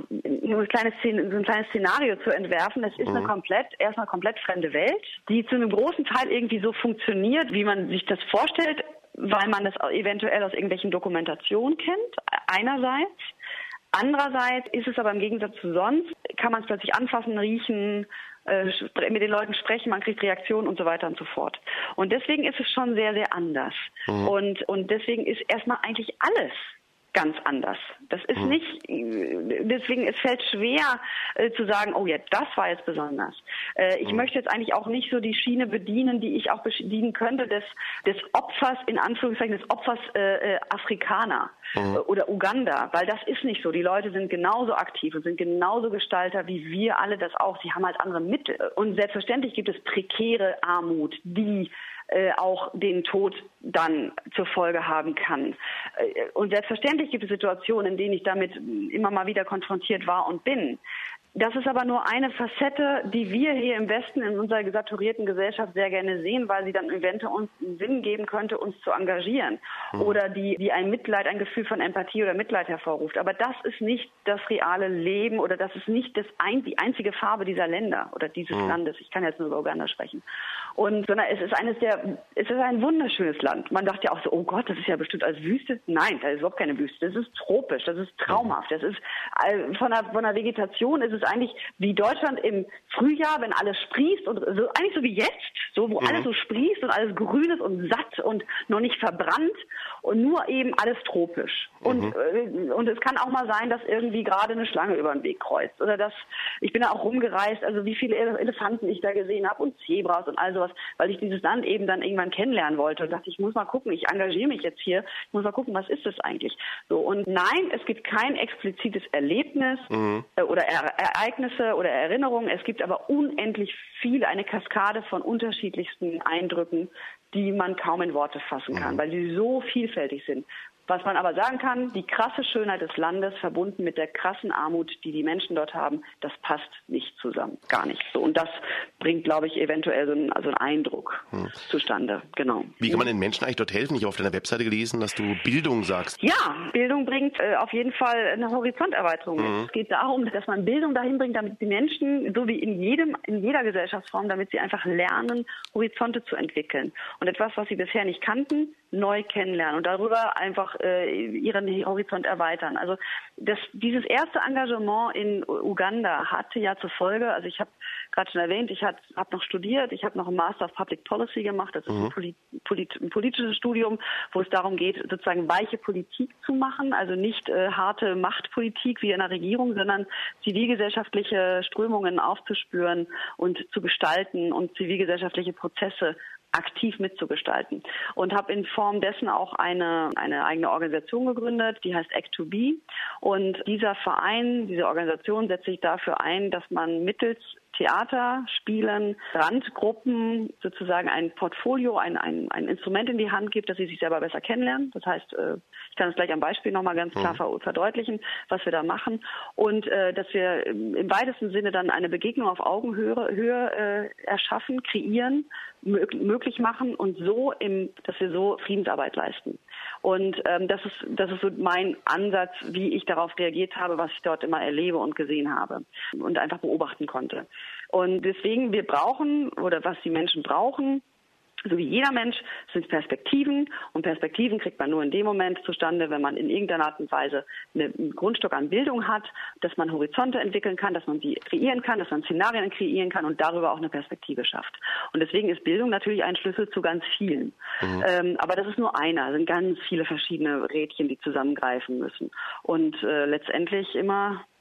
ein kleines, so ein kleines Szenario zu entwerfen, das ist mhm. eine komplett, erstmal komplett fremde Welt, die zu einem großen Teil irgendwie so funktioniert, wie man sich das vorstellt, weil man das eventuell aus irgendwelchen Dokumentationen kennt, einerseits. Andererseits ist es aber im Gegensatz zu sonst, kann man es plötzlich anfassen, riechen, äh, mit den Leuten sprechen, man kriegt Reaktionen und so weiter und so fort. Und deswegen ist es schon sehr, sehr anders. Mhm. Und, und deswegen ist erstmal eigentlich alles ganz anders. Das ist nicht, deswegen, es fällt schwer äh, zu sagen, oh ja, das war jetzt besonders. Äh, ich mhm. möchte jetzt eigentlich auch nicht so die Schiene bedienen, die ich auch bedienen könnte, des, des Opfers, in Anführungszeichen, des Opfers äh, äh, Afrikaner mhm. äh, oder Uganda, weil das ist nicht so. Die Leute sind genauso aktiv und sind genauso Gestalter, wie wir alle das auch. Sie haben halt andere Mittel. Und selbstverständlich gibt es prekäre Armut, die Äh, auch den Tod dann zur Folge haben kann. Äh, und selbstverständlich gibt es Situationen, in denen ich damit immer mal wieder konfrontiert war und bin. Das ist aber nur eine Facette, die wir hier im Westen in unserer saturierten Gesellschaft sehr gerne sehen, weil sie dann eventuell uns einen Sinn geben könnte, uns zu engagieren. Mhm. Oder die, die ein Mitleid, ein Gefühl von Empathie oder Mitleid hervorruft. Aber das ist nicht das reale Leben oder das ist nicht das ein, die einzige Farbe dieser Länder oder dieses mhm. Landes. Ich kann jetzt nur über Uganda sprechen. Und, sondern es ist eines der, es ist ein wunderschönes Land. Man dachte ja auch so, oh Gott, das ist ja bestimmt als Wüste. Nein, das ist überhaupt keine Wüste. Das ist tropisch, das ist traumhaft. Das ist, von der, von der Vegetation ist es eigentlich wie Deutschland im Frühjahr, wenn alles sprießt und so, eigentlich so wie jetzt, so wo mhm. alles so sprießt und alles grün ist und satt und noch nicht verbrannt und nur eben alles tropisch. Mhm. Und, äh, und es kann auch mal sein, dass irgendwie gerade eine Schlange über den Weg kreuzt oder dass, ich bin da auch rumgereist, also wie viele Elefanten ich da gesehen habe und Zebras und all sowas, weil ich dieses Land eben dann irgendwann kennenlernen wollte und dachte, ich muss mal gucken, ich engagiere mich jetzt hier, ich muss mal gucken, was ist das eigentlich? So, und nein, es gibt kein explizites Erlebnis mhm. äh, oder er Ereignisse oder Erinnerungen. Es gibt aber unendlich viele, eine Kaskade von unterschiedlichsten Eindrücken, die man kaum in Worte fassen kann, mhm. weil sie so vielfältig sind. Was man aber sagen kann, die krasse Schönheit des Landes verbunden mit der krassen Armut, die die Menschen dort haben, das passt nicht zusammen, gar nicht so. Und das bringt, glaube ich, eventuell so einen, also einen Eindruck hm. zustande. Genau. Wie kann man den Menschen eigentlich dort helfen? Ich habe auf deiner Webseite gelesen, dass du Bildung sagst. Ja, Bildung bringt äh, auf jeden Fall eine Horizonterweiterung. Mhm. Es geht darum, dass man Bildung dahin bringt, damit die Menschen, so wie in jedem, in jeder Gesellschaftsform, damit sie einfach lernen, Horizonte zu entwickeln. Und etwas, was sie bisher nicht kannten, neu kennenlernen und darüber einfach äh, ihren Horizont erweitern. Also das, dieses erste Engagement in Uganda hatte ja zur Folge, also ich habe gerade schon erwähnt, ich habe hab noch studiert, ich habe noch einen Master of Public Policy gemacht, das ist mhm. ein, Polit, Polit, ein politisches Studium, wo es darum geht, sozusagen weiche Politik zu machen, also nicht äh, harte Machtpolitik wie in der Regierung, sondern zivilgesellschaftliche Strömungen aufzuspüren und zu gestalten und zivilgesellschaftliche Prozesse aktiv mitzugestalten. Und habe in Form dessen auch eine, eine eigene Organisation gegründet, die heißt Act to Be. Und dieser Verein, diese Organisation setzt sich dafür ein, dass man mittels Theater, Spielen, Randgruppen sozusagen ein Portfolio, ein, ein, ein Instrument in die Hand gibt, dass sie sich selber besser kennenlernen. Das heißt, ich kann es gleich am Beispiel nochmal ganz klar verdeutlichen, was wir da machen. Und äh, dass wir im weitesten Sinne dann eine Begegnung auf Augenhöhe Höhe, äh, erschaffen, kreieren, möglich machen und so, im, dass wir so Friedensarbeit leisten. Und ähm, das ist das ist so mein Ansatz, wie ich darauf reagiert habe, was ich dort immer erlebe und gesehen habe und einfach beobachten konnte. Und deswegen, wir brauchen, oder was die Menschen brauchen, so wie jeder Mensch, sind Perspektiven. Und Perspektiven kriegt man nur in dem Moment zustande, wenn man in irgendeiner Art und Weise einen Grundstock an Bildung hat, dass man Horizonte entwickeln kann, dass man sie kreieren kann, dass man Szenarien kreieren kann und darüber auch eine Perspektive schafft. Und deswegen ist Bildung natürlich ein Schlüssel zu ganz vielen. Mhm. Ähm, aber das ist nur einer. Es sind ganz viele verschiedene Rädchen, die zusammengreifen müssen. Und äh, letztendlich immer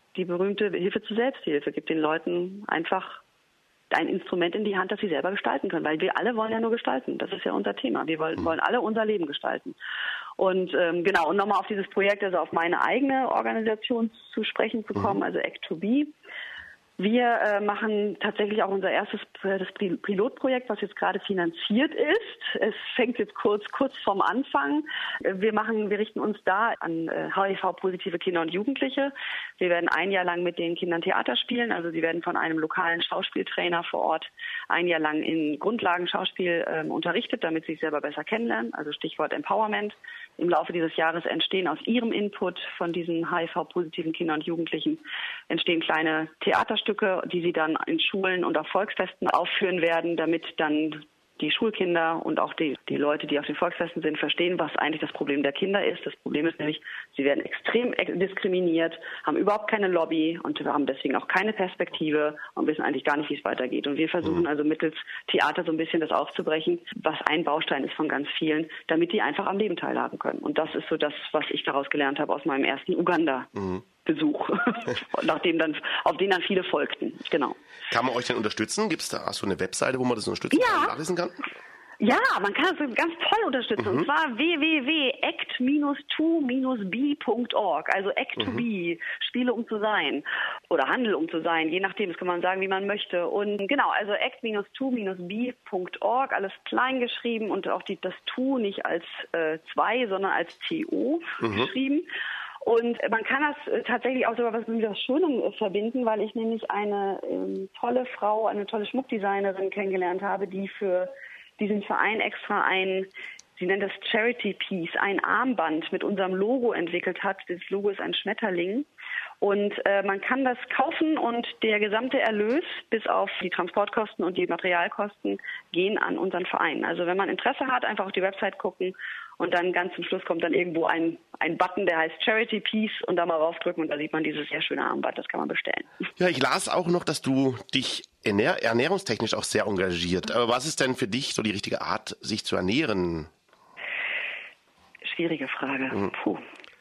die berühmte Hilfe zur Selbsthilfe, gibt den Leuten einfach ein Instrument in die Hand, das sie selber gestalten können, weil wir alle wollen ja nur gestalten. Das ist ja unser Thema. Wir wollen, wollen alle unser Leben gestalten. Und ähm, genau, und nochmal auf dieses Projekt, also auf meine eigene Organisation zu sprechen zu kommen, also Act to Be. Wir äh, machen tatsächlich auch unser erstes das Pilotprojekt, was jetzt gerade finanziert ist. Es fängt jetzt kurz kurz vorm Anfang. Wir machen, wir richten uns da an äh, H I V-positive Kinder und Jugendliche. Wir werden ein Jahr lang mit den Kindern Theater spielen. Also sie werden von einem lokalen Schauspieltrainer vor Ort ein Jahr lang in Grundlagenschauspiel äh, unterrichtet, damit sie sich selber besser kennenlernen. Also Stichwort Empowerment. Im Laufe dieses Jahres entstehen aus ihrem Input von diesen H I V-positiven Kindern und Jugendlichen entstehen kleine Theaterstücke, die sie dann in Schulen und auf Volksfesten aufführen werden, damit dann die Schulkinder und auch die, die Leute, die auf den Volksfesten sind, verstehen, was eigentlich das Problem der Kinder ist. Das Problem ist nämlich, sie werden extrem diskriminiert, haben überhaupt keine Lobby und haben deswegen auch keine Perspektive und wissen eigentlich gar nicht, wie es weitergeht. Und wir versuchen also mittels Theater so ein bisschen das aufzubrechen, was ein Baustein ist von ganz vielen, damit die einfach am Leben teilhaben können. Und das ist so das, was ich daraus gelernt habe aus meinem ersten Uganda. Mhm. Besuch, nachdem dann, auf den dann viele folgten. Genau. Kann man euch denn unterstützen? Gibt es da so eine Webseite, wo man das unterstützen ja. kann, nachlesen kann? Ja, man kann das ganz toll unterstützen. Mhm. Und zwar w w w punkt act to be punkt org. Also Act mhm. to Be, Spiele um zu sein. Oder Handel um zu sein, je nachdem. Das kann man sagen, wie man möchte. Und genau, also act to be punkt org, alles klein geschrieben und auch die, das To nicht als äh, zwei, sondern als T O mhm. geschrieben. Und man kann das tatsächlich auch sogar was mit der Schönung verbinden, weil ich nämlich eine ähm, tolle Frau, eine tolle Schmuckdesignerin kennengelernt habe, die für diesen Verein extra ein, sie nennt das Charity Piece, ein Armband mit unserem Logo entwickelt hat. Das Logo ist ein Schmetterling. Und äh, man kann das kaufen und der gesamte Erlös, bis auf die Transportkosten und die Materialkosten, gehen an unseren Verein. Also wenn man Interesse hat, einfach auf die Website gucken und dann ganz zum Schluss kommt dann irgendwo ein, ein Button, der heißt Charity Piece und da mal raufdrücken und da sieht man dieses sehr schöne Armband, das kann man bestellen. Ja, ich las auch noch, dass du dich ernähr- ernährungstechnisch auch sehr engagiert. Aber was ist denn für dich so die richtige Art, sich zu ernähren? Schwierige Frage. Mhm. Puh.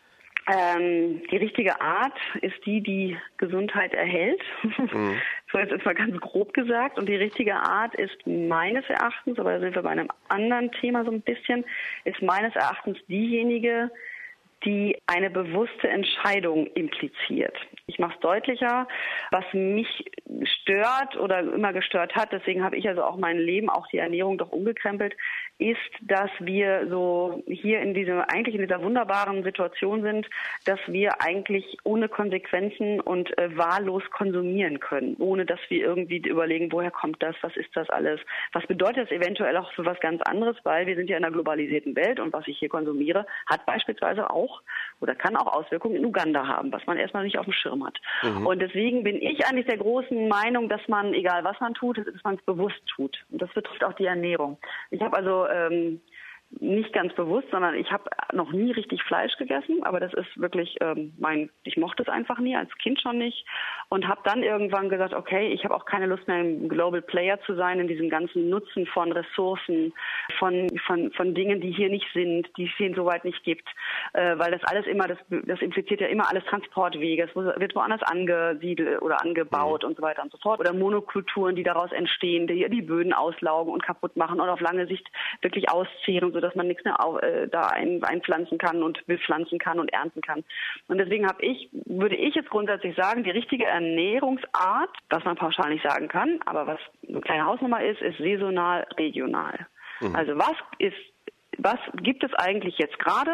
Ähm, die richtige Art ist die, die Gesundheit erhält. Mhm. So jetzt ist mal ganz grob gesagt. Und die richtige Art ist meines Erachtens, aber da sind wir bei einem anderen Thema so ein bisschen, ist meines Erachtens diejenige, die eine bewusste Entscheidung impliziert. Ich mache es deutlicher, was mich stört oder immer gestört hat, deswegen habe ich also auch mein Leben, auch die Ernährung doch umgekrempelt, ist, dass wir so hier in dieser, eigentlich in dieser wunderbaren Situation sind, dass wir eigentlich ohne Konsequenzen und äh, wahllos konsumieren können, ohne dass wir irgendwie überlegen, woher kommt das, was ist das alles, was bedeutet das eventuell auch für was ganz anderes, weil wir sind ja in einer globalisierten Welt und was ich hier konsumiere, hat beispielsweise auch oder kann auch Auswirkungen in Uganda haben, was man erstmal nicht auf dem Schirm hat. Mhm. Und deswegen bin ich eigentlich der großen Meinung, dass man, egal was man tut, dass man es bewusst tut. Und das betrifft auch die Ernährung. Ich habe also ähm, nicht ganz bewusst, sondern ich habe noch nie richtig Fleisch gegessen, aber das ist wirklich ähm, mein, ich mochte es einfach nie, als Kind schon nicht und habe dann irgendwann gesagt, okay, ich habe auch keine Lust mehr ein Global Player zu sein in diesem ganzen Nutzen von Ressourcen, von von von Dingen, die hier nicht sind, die es hier soweit nicht gibt, äh, weil das alles immer, das, das impliziert ja immer alles Transportwege, es wird woanders angesiedelt oder angebaut mhm. und so weiter und so fort oder Monokulturen, die daraus entstehen, die die Böden auslaugen und kaputt machen und auf lange Sicht wirklich auszehren, sodass man nichts mehr auf, äh, da ein, einpflanzen kann und bepflanzen kann und ernten kann. Und deswegen habe ich, würde ich jetzt grundsätzlich sagen, die richtige Ernährungsart, was man pauschal nicht sagen kann, aber was eine kleine Hausnummer ist, ist saisonal, regional. Mhm. Also was ist, was gibt es eigentlich jetzt gerade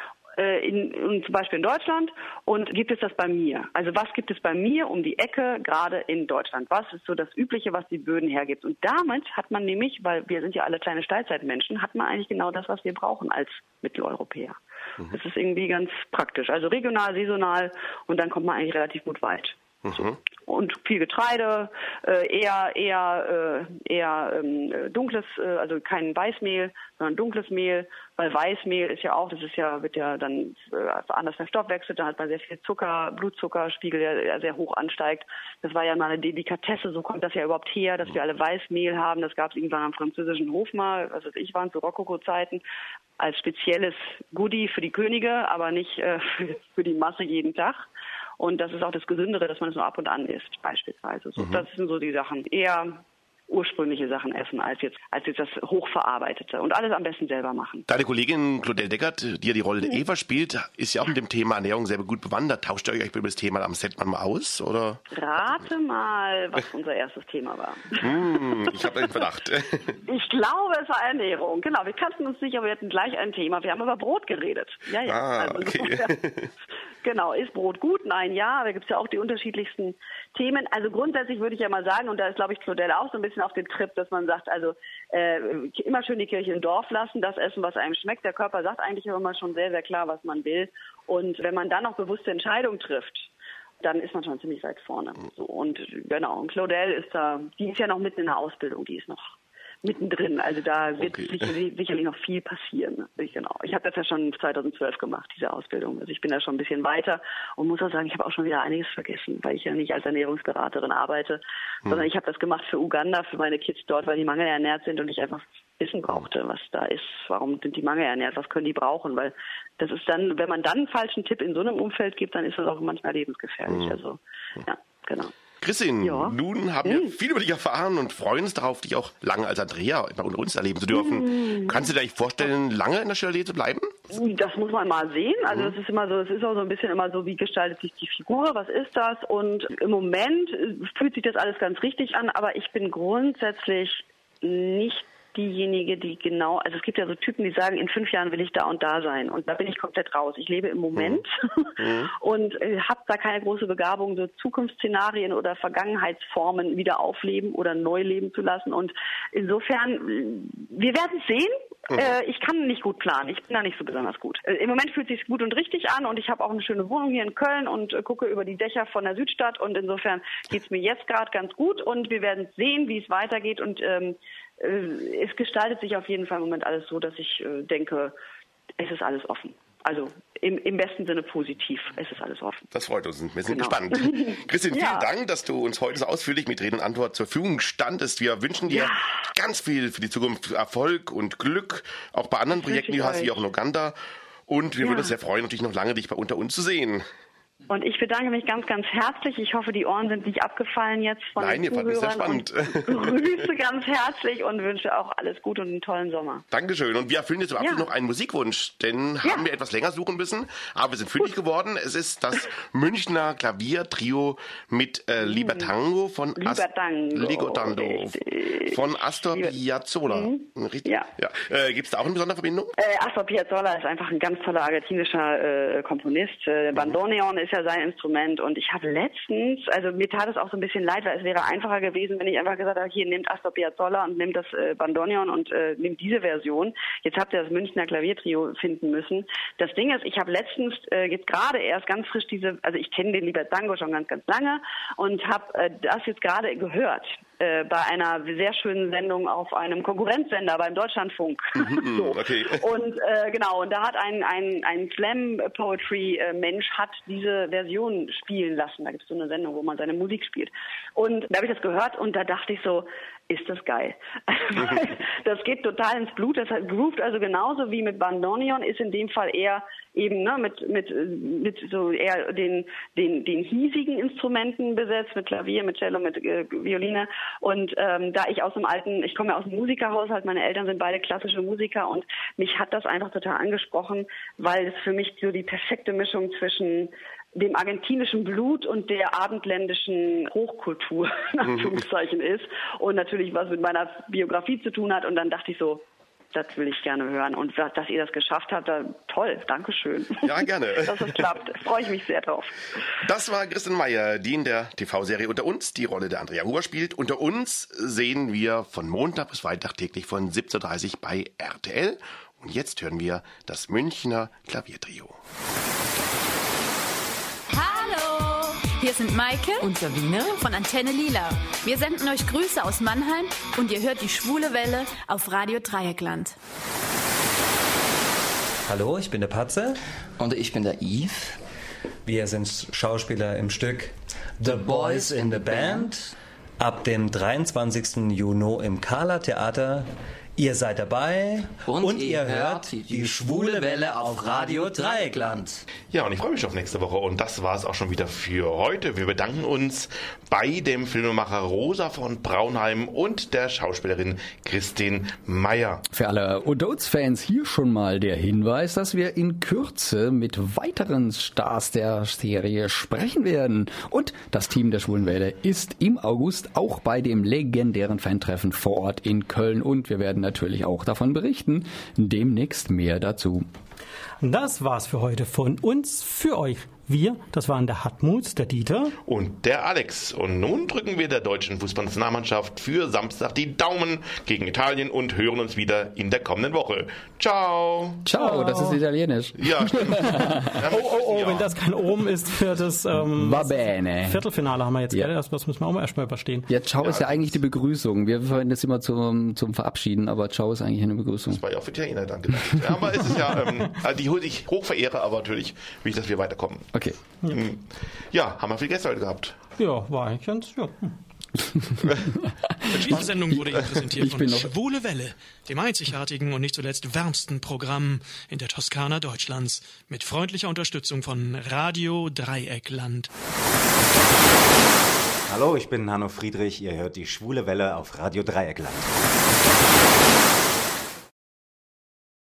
In, in, zum Beispiel in Deutschland und gibt es das bei mir? Also was gibt es bei mir um die Ecke gerade in Deutschland? Was ist so das Übliche, was die Böden hergibt? Und damit hat man nämlich, weil wir sind ja alle kleine Steinzeitmenschen, hat man eigentlich genau das, was wir brauchen als Mitteleuropäer. Mhm. Das ist irgendwie ganz praktisch. Also regional, saisonal und dann kommt man eigentlich relativ gut weit. Mhm. Und viel Getreide, äh, eher eher äh, eher ähm, dunkles, äh, also kein Weißmehl, sondern dunkles Mehl, weil Weißmehl ist ja auch, das ist ja wird ja dann äh, anders verstoffwechselt, da hat man sehr viel Zucker, Blutzuckerspiegel, der, der sehr hoch ansteigt. Das war ja mal eine Delikatesse, so kommt das ja überhaupt her, dass wir alle Weißmehl haben. Das gab es irgendwann am französischen Hof mal, also ich war zu Rokoko-Zeiten, als spezielles Goodie für die Könige, aber nicht äh, für, für die Masse jeden Tag. Und das ist auch das Gesündere, dass man es nur ab und an isst, beispielsweise. So, mhm. Das sind so die Sachen. Eher ursprüngliche Sachen essen, als jetzt, als jetzt das Hochverarbeitete. Und alles am besten selber machen. Deine Kollegin Claudel Deckert, die ja die Rolle der Eva spielt, ist ja auch mit dem Thema Ernährung sehr gut bewandert. Tauscht ihr euch über das Thema am Set manchmal aus? Oder? Rate mal, was unser erstes Thema war. Hm, ich habe einen Verdacht. Ich glaube, es war Ernährung. Genau, wir kannten uns nicht, aber wir hatten gleich ein Thema. Wir haben über Brot geredet. Ja, ja. Ah, also, okay. Genau, ist Brot gut? Nein, ja. Da gibt es ja auch die unterschiedlichsten Themen. Also grundsätzlich würde ich ja mal sagen, und da ist, glaube ich, Claudel auch so ein bisschen auf dem Trip, dass man sagt, also äh, immer schön die Kirche im Dorf lassen, das essen, was einem schmeckt. Der Körper sagt eigentlich immer schon sehr, sehr klar, was man will. Und wenn man dann auch bewusste Entscheidungen trifft, dann ist man schon ziemlich weit vorne. So, und genau, und Claudel ist da, die ist ja noch mitten in der Ausbildung, die ist noch mittendrin. Also da wird Okay. sicherlich, sicherlich noch viel passieren. Ich, genau. Ich habe das ja schon zweitausendzwölf gemacht, diese Ausbildung. Also ich bin da schon ein bisschen weiter und muss auch sagen, ich habe auch schon wieder einiges vergessen, weil ich ja nicht als Ernährungsberaterin arbeite, hm. sondern ich habe das gemacht für Uganda, für meine Kids dort, weil die mangelernährt sind und ich einfach wissen brauchte, was da ist. Warum sind die mangelernährt? Was können die brauchen? Weil das ist dann, wenn man dann einen falschen Tipp in so einem Umfeld gibt, dann ist das auch manchmal lebensgefährlich. Hm. Also ja, genau. Christin, Ja. nun haben wir viel über dich erfahren und freuen uns darauf, dich auch lange als Andrea bei uns erleben zu dürfen. Mm. Kannst du dir eigentlich vorstellen, lange in der Charité zu bleiben? Das muss man mal sehen. Also das ist immer so, es ist auch so ein bisschen immer so, wie gestaltet sich die Figur, was ist das? Und im Moment fühlt sich das alles ganz richtig an, aber ich bin grundsätzlich nicht diejenige, die genau, also es gibt ja so Typen, die sagen, in fünf Jahren will ich da und da sein. Und da bin ich komplett raus. Ich lebe im Moment mhm. und äh, habe da keine große Begabung, so Zukunftsszenarien oder Vergangenheitsformen wieder aufleben oder neu leben zu lassen. Und insofern, wir werden sehen. Mhm. Äh, ich kann nicht gut planen. Ich bin da nicht so besonders gut. Äh, Im Moment fühlt es sich gut und richtig an und ich habe auch eine schöne Wohnung hier in Köln und äh, gucke über die Dächer von der Südstadt und insofern geht es mir jetzt gerade ganz gut und wir werden sehen, wie es weitergeht und ähm, es gestaltet sich auf jeden Fall im Moment alles so, dass ich äh, denke, es ist alles offen. Also im, im besten Sinne positiv, es ist alles offen. Das freut uns. Wir sind Genau. gespannt. Christin, vielen Ja. Dank, dass du uns heute so ausführlich mit Rede und Antwort zur Verfügung standest. Wir wünschen dir Ja. ganz viel für die Zukunft Erfolg und Glück, auch bei anderen Das wünsche Projekten, die ich du hast, wie euch. auch in Uganda. Und wir Ja. würden uns sehr freuen, natürlich noch lange dich bei unter uns zu sehen. Und ich bedanke mich ganz, ganz herzlich. Ich hoffe, die Ohren sind nicht abgefallen jetzt von Nein, den ihr fand es sehr Zuhörern. spannend. Und grüße ganz herzlich und wünsche auch alles Gute und einen tollen Sommer. Dankeschön. Und wir erfüllen jetzt zum Abschluss Ja. noch einen Musikwunsch, denn Ja. haben wir etwas länger suchen müssen, aber wir sind fündig geworden. Es ist das Münchner Klaviertrio mit äh, Lieber Tango von Lieber Tango, Ligo Tango richtig. von Astor Lieber- Piazzolla. Mhm. Richtig? Ja. ja. Äh, Gibt es da auch eine besondere Verbindung? Äh, Astor Piazzolla ist einfach ein ganz toller argentinischer äh, Komponist. Äh, Bandoneon ist ja sein Instrument und ich habe letztens, also mir tat es auch so ein bisschen leid, weil es wäre einfacher gewesen, wenn ich einfach gesagt habe, hier nehmt Astor Piazzolla und nehmt das äh, Bandoneon und äh, nehmt diese Version. Jetzt habt ihr das Münchner Klaviertrio finden müssen. Das Ding ist, ich habe letztens äh, jetzt gerade erst ganz frisch diese, also ich kenne den Lieber Tango schon ganz, ganz lange und habe äh, das jetzt gerade gehört. Äh, bei einer sehr schönen Sendung auf einem Konkurrenzsender beim Deutschlandfunk. so. Okay. Und äh, genau, und da hat ein, ein, ein Slam-Poetry-Mensch hat diese Version spielen lassen. Da gibt es so eine Sendung, wo man seine Musik spielt. Und da habe ich das gehört und da dachte ich so, ist das geil. Das geht total ins Blut. Das groovt also genauso wie mit Bandoneon, ist in dem Fall eher eben ne, mit mit mit so eher den den den hiesigen Instrumenten besetzt, mit Klavier, mit Cello, mit äh, Violine. Und ähm, da ich aus dem alten, ich komme ja aus dem Musikerhaushalt, meine Eltern sind beide klassische Musiker und mich hat das einfach total angesprochen, weil es für mich so die perfekte Mischung zwischen dem argentinischen Blut und der abendländischen Hochkultur, in Anführungszeichen, ist und natürlich was mit meiner Biografie zu tun hat. Und dann dachte ich so, das will ich gerne hören. Und dass ihr das geschafft habt, da, toll, Dankeschön. Ja, gerne. Dass es klappt, freue ich mich sehr drauf. Das war Christin Meyer, die in der T V-Serie Unter uns die Rolle der Andrea Huber spielt. Unter uns sehen wir von Montag bis Freitag täglich von siebzehn Uhr dreißig bei R T L. Und jetzt hören wir das Münchner Klaviertrio. Hier sind Maike und Sabine von Antenne Lila. Wir senden euch Grüße aus Mannheim und ihr hört die Schwule Welle auf Radio Dreieckland. Hallo, ich bin der Patze. Und ich bin der Yves. Wir sind Schauspieler im Stück The Boys in the Band. Ab dem dreiundzwanzigsten Juni im Kala Theater Ihr seid dabei und, und ihr hört die, die Schwule Welle auf Radio Dreieckland. Ja, und ich freue mich auf nächste Woche und das war es auch schon wieder für heute. Wir bedanken uns bei dem Filmemacher Rosa von Braunheim und der Schauspielerin Christine Meyer. Für alle Odots-Fans hier schon mal der Hinweis, dass wir in Kürze mit weiteren Stars der Serie sprechen werden. Und das Team der Schwulen Welle ist im August auch bei dem legendären Fan-Treffen vor Ort in Köln und wir werden natürlich auch davon berichten. Demnächst mehr dazu. Das war's für heute von uns, für euch. Wir, das waren der Hartmut, der Dieter und der Alex. Und nun drücken wir der deutschen Fußballnationalmannschaft für Samstag die Daumen gegen Italien und hören uns wieder in der kommenden Woche. Ciao. Ciao, das ist italienisch. Ja, stimmt. oh, oh, oh, wenn das kein Omen ist für das ähm, Va bene. Viertelfinale haben wir jetzt, ja. gell? Das, das müssen wir auch mal erstmal überstehen. Ja, Ciao ja, ist ja eigentlich die Begrüßung. Wir verwenden das immer zum, zum Verabschieden, aber Ciao ist eigentlich eine Begrüßung. Das war ja auch für Italiener dann gedacht. Ja, aber es ist ja, ähm, die ich hoch verehre, aber natürlich will ich, dass wir weiterkommen. Okay. Ja. ja, haben wir viel Gäste heute gehabt. Ja, war eigentlich ganz, ja. Diese Sendung wurde Ihnen präsentiert ich von noch Schwule Welle, dem einzigartigen und nicht zuletzt wärmsten Programm in der Toskana Deutschlands, mit freundlicher Unterstützung von Radio Dreieckland. Hallo, ich bin Hanno Friedrich, ihr hört die Schwule Welle auf Radio Dreieckland.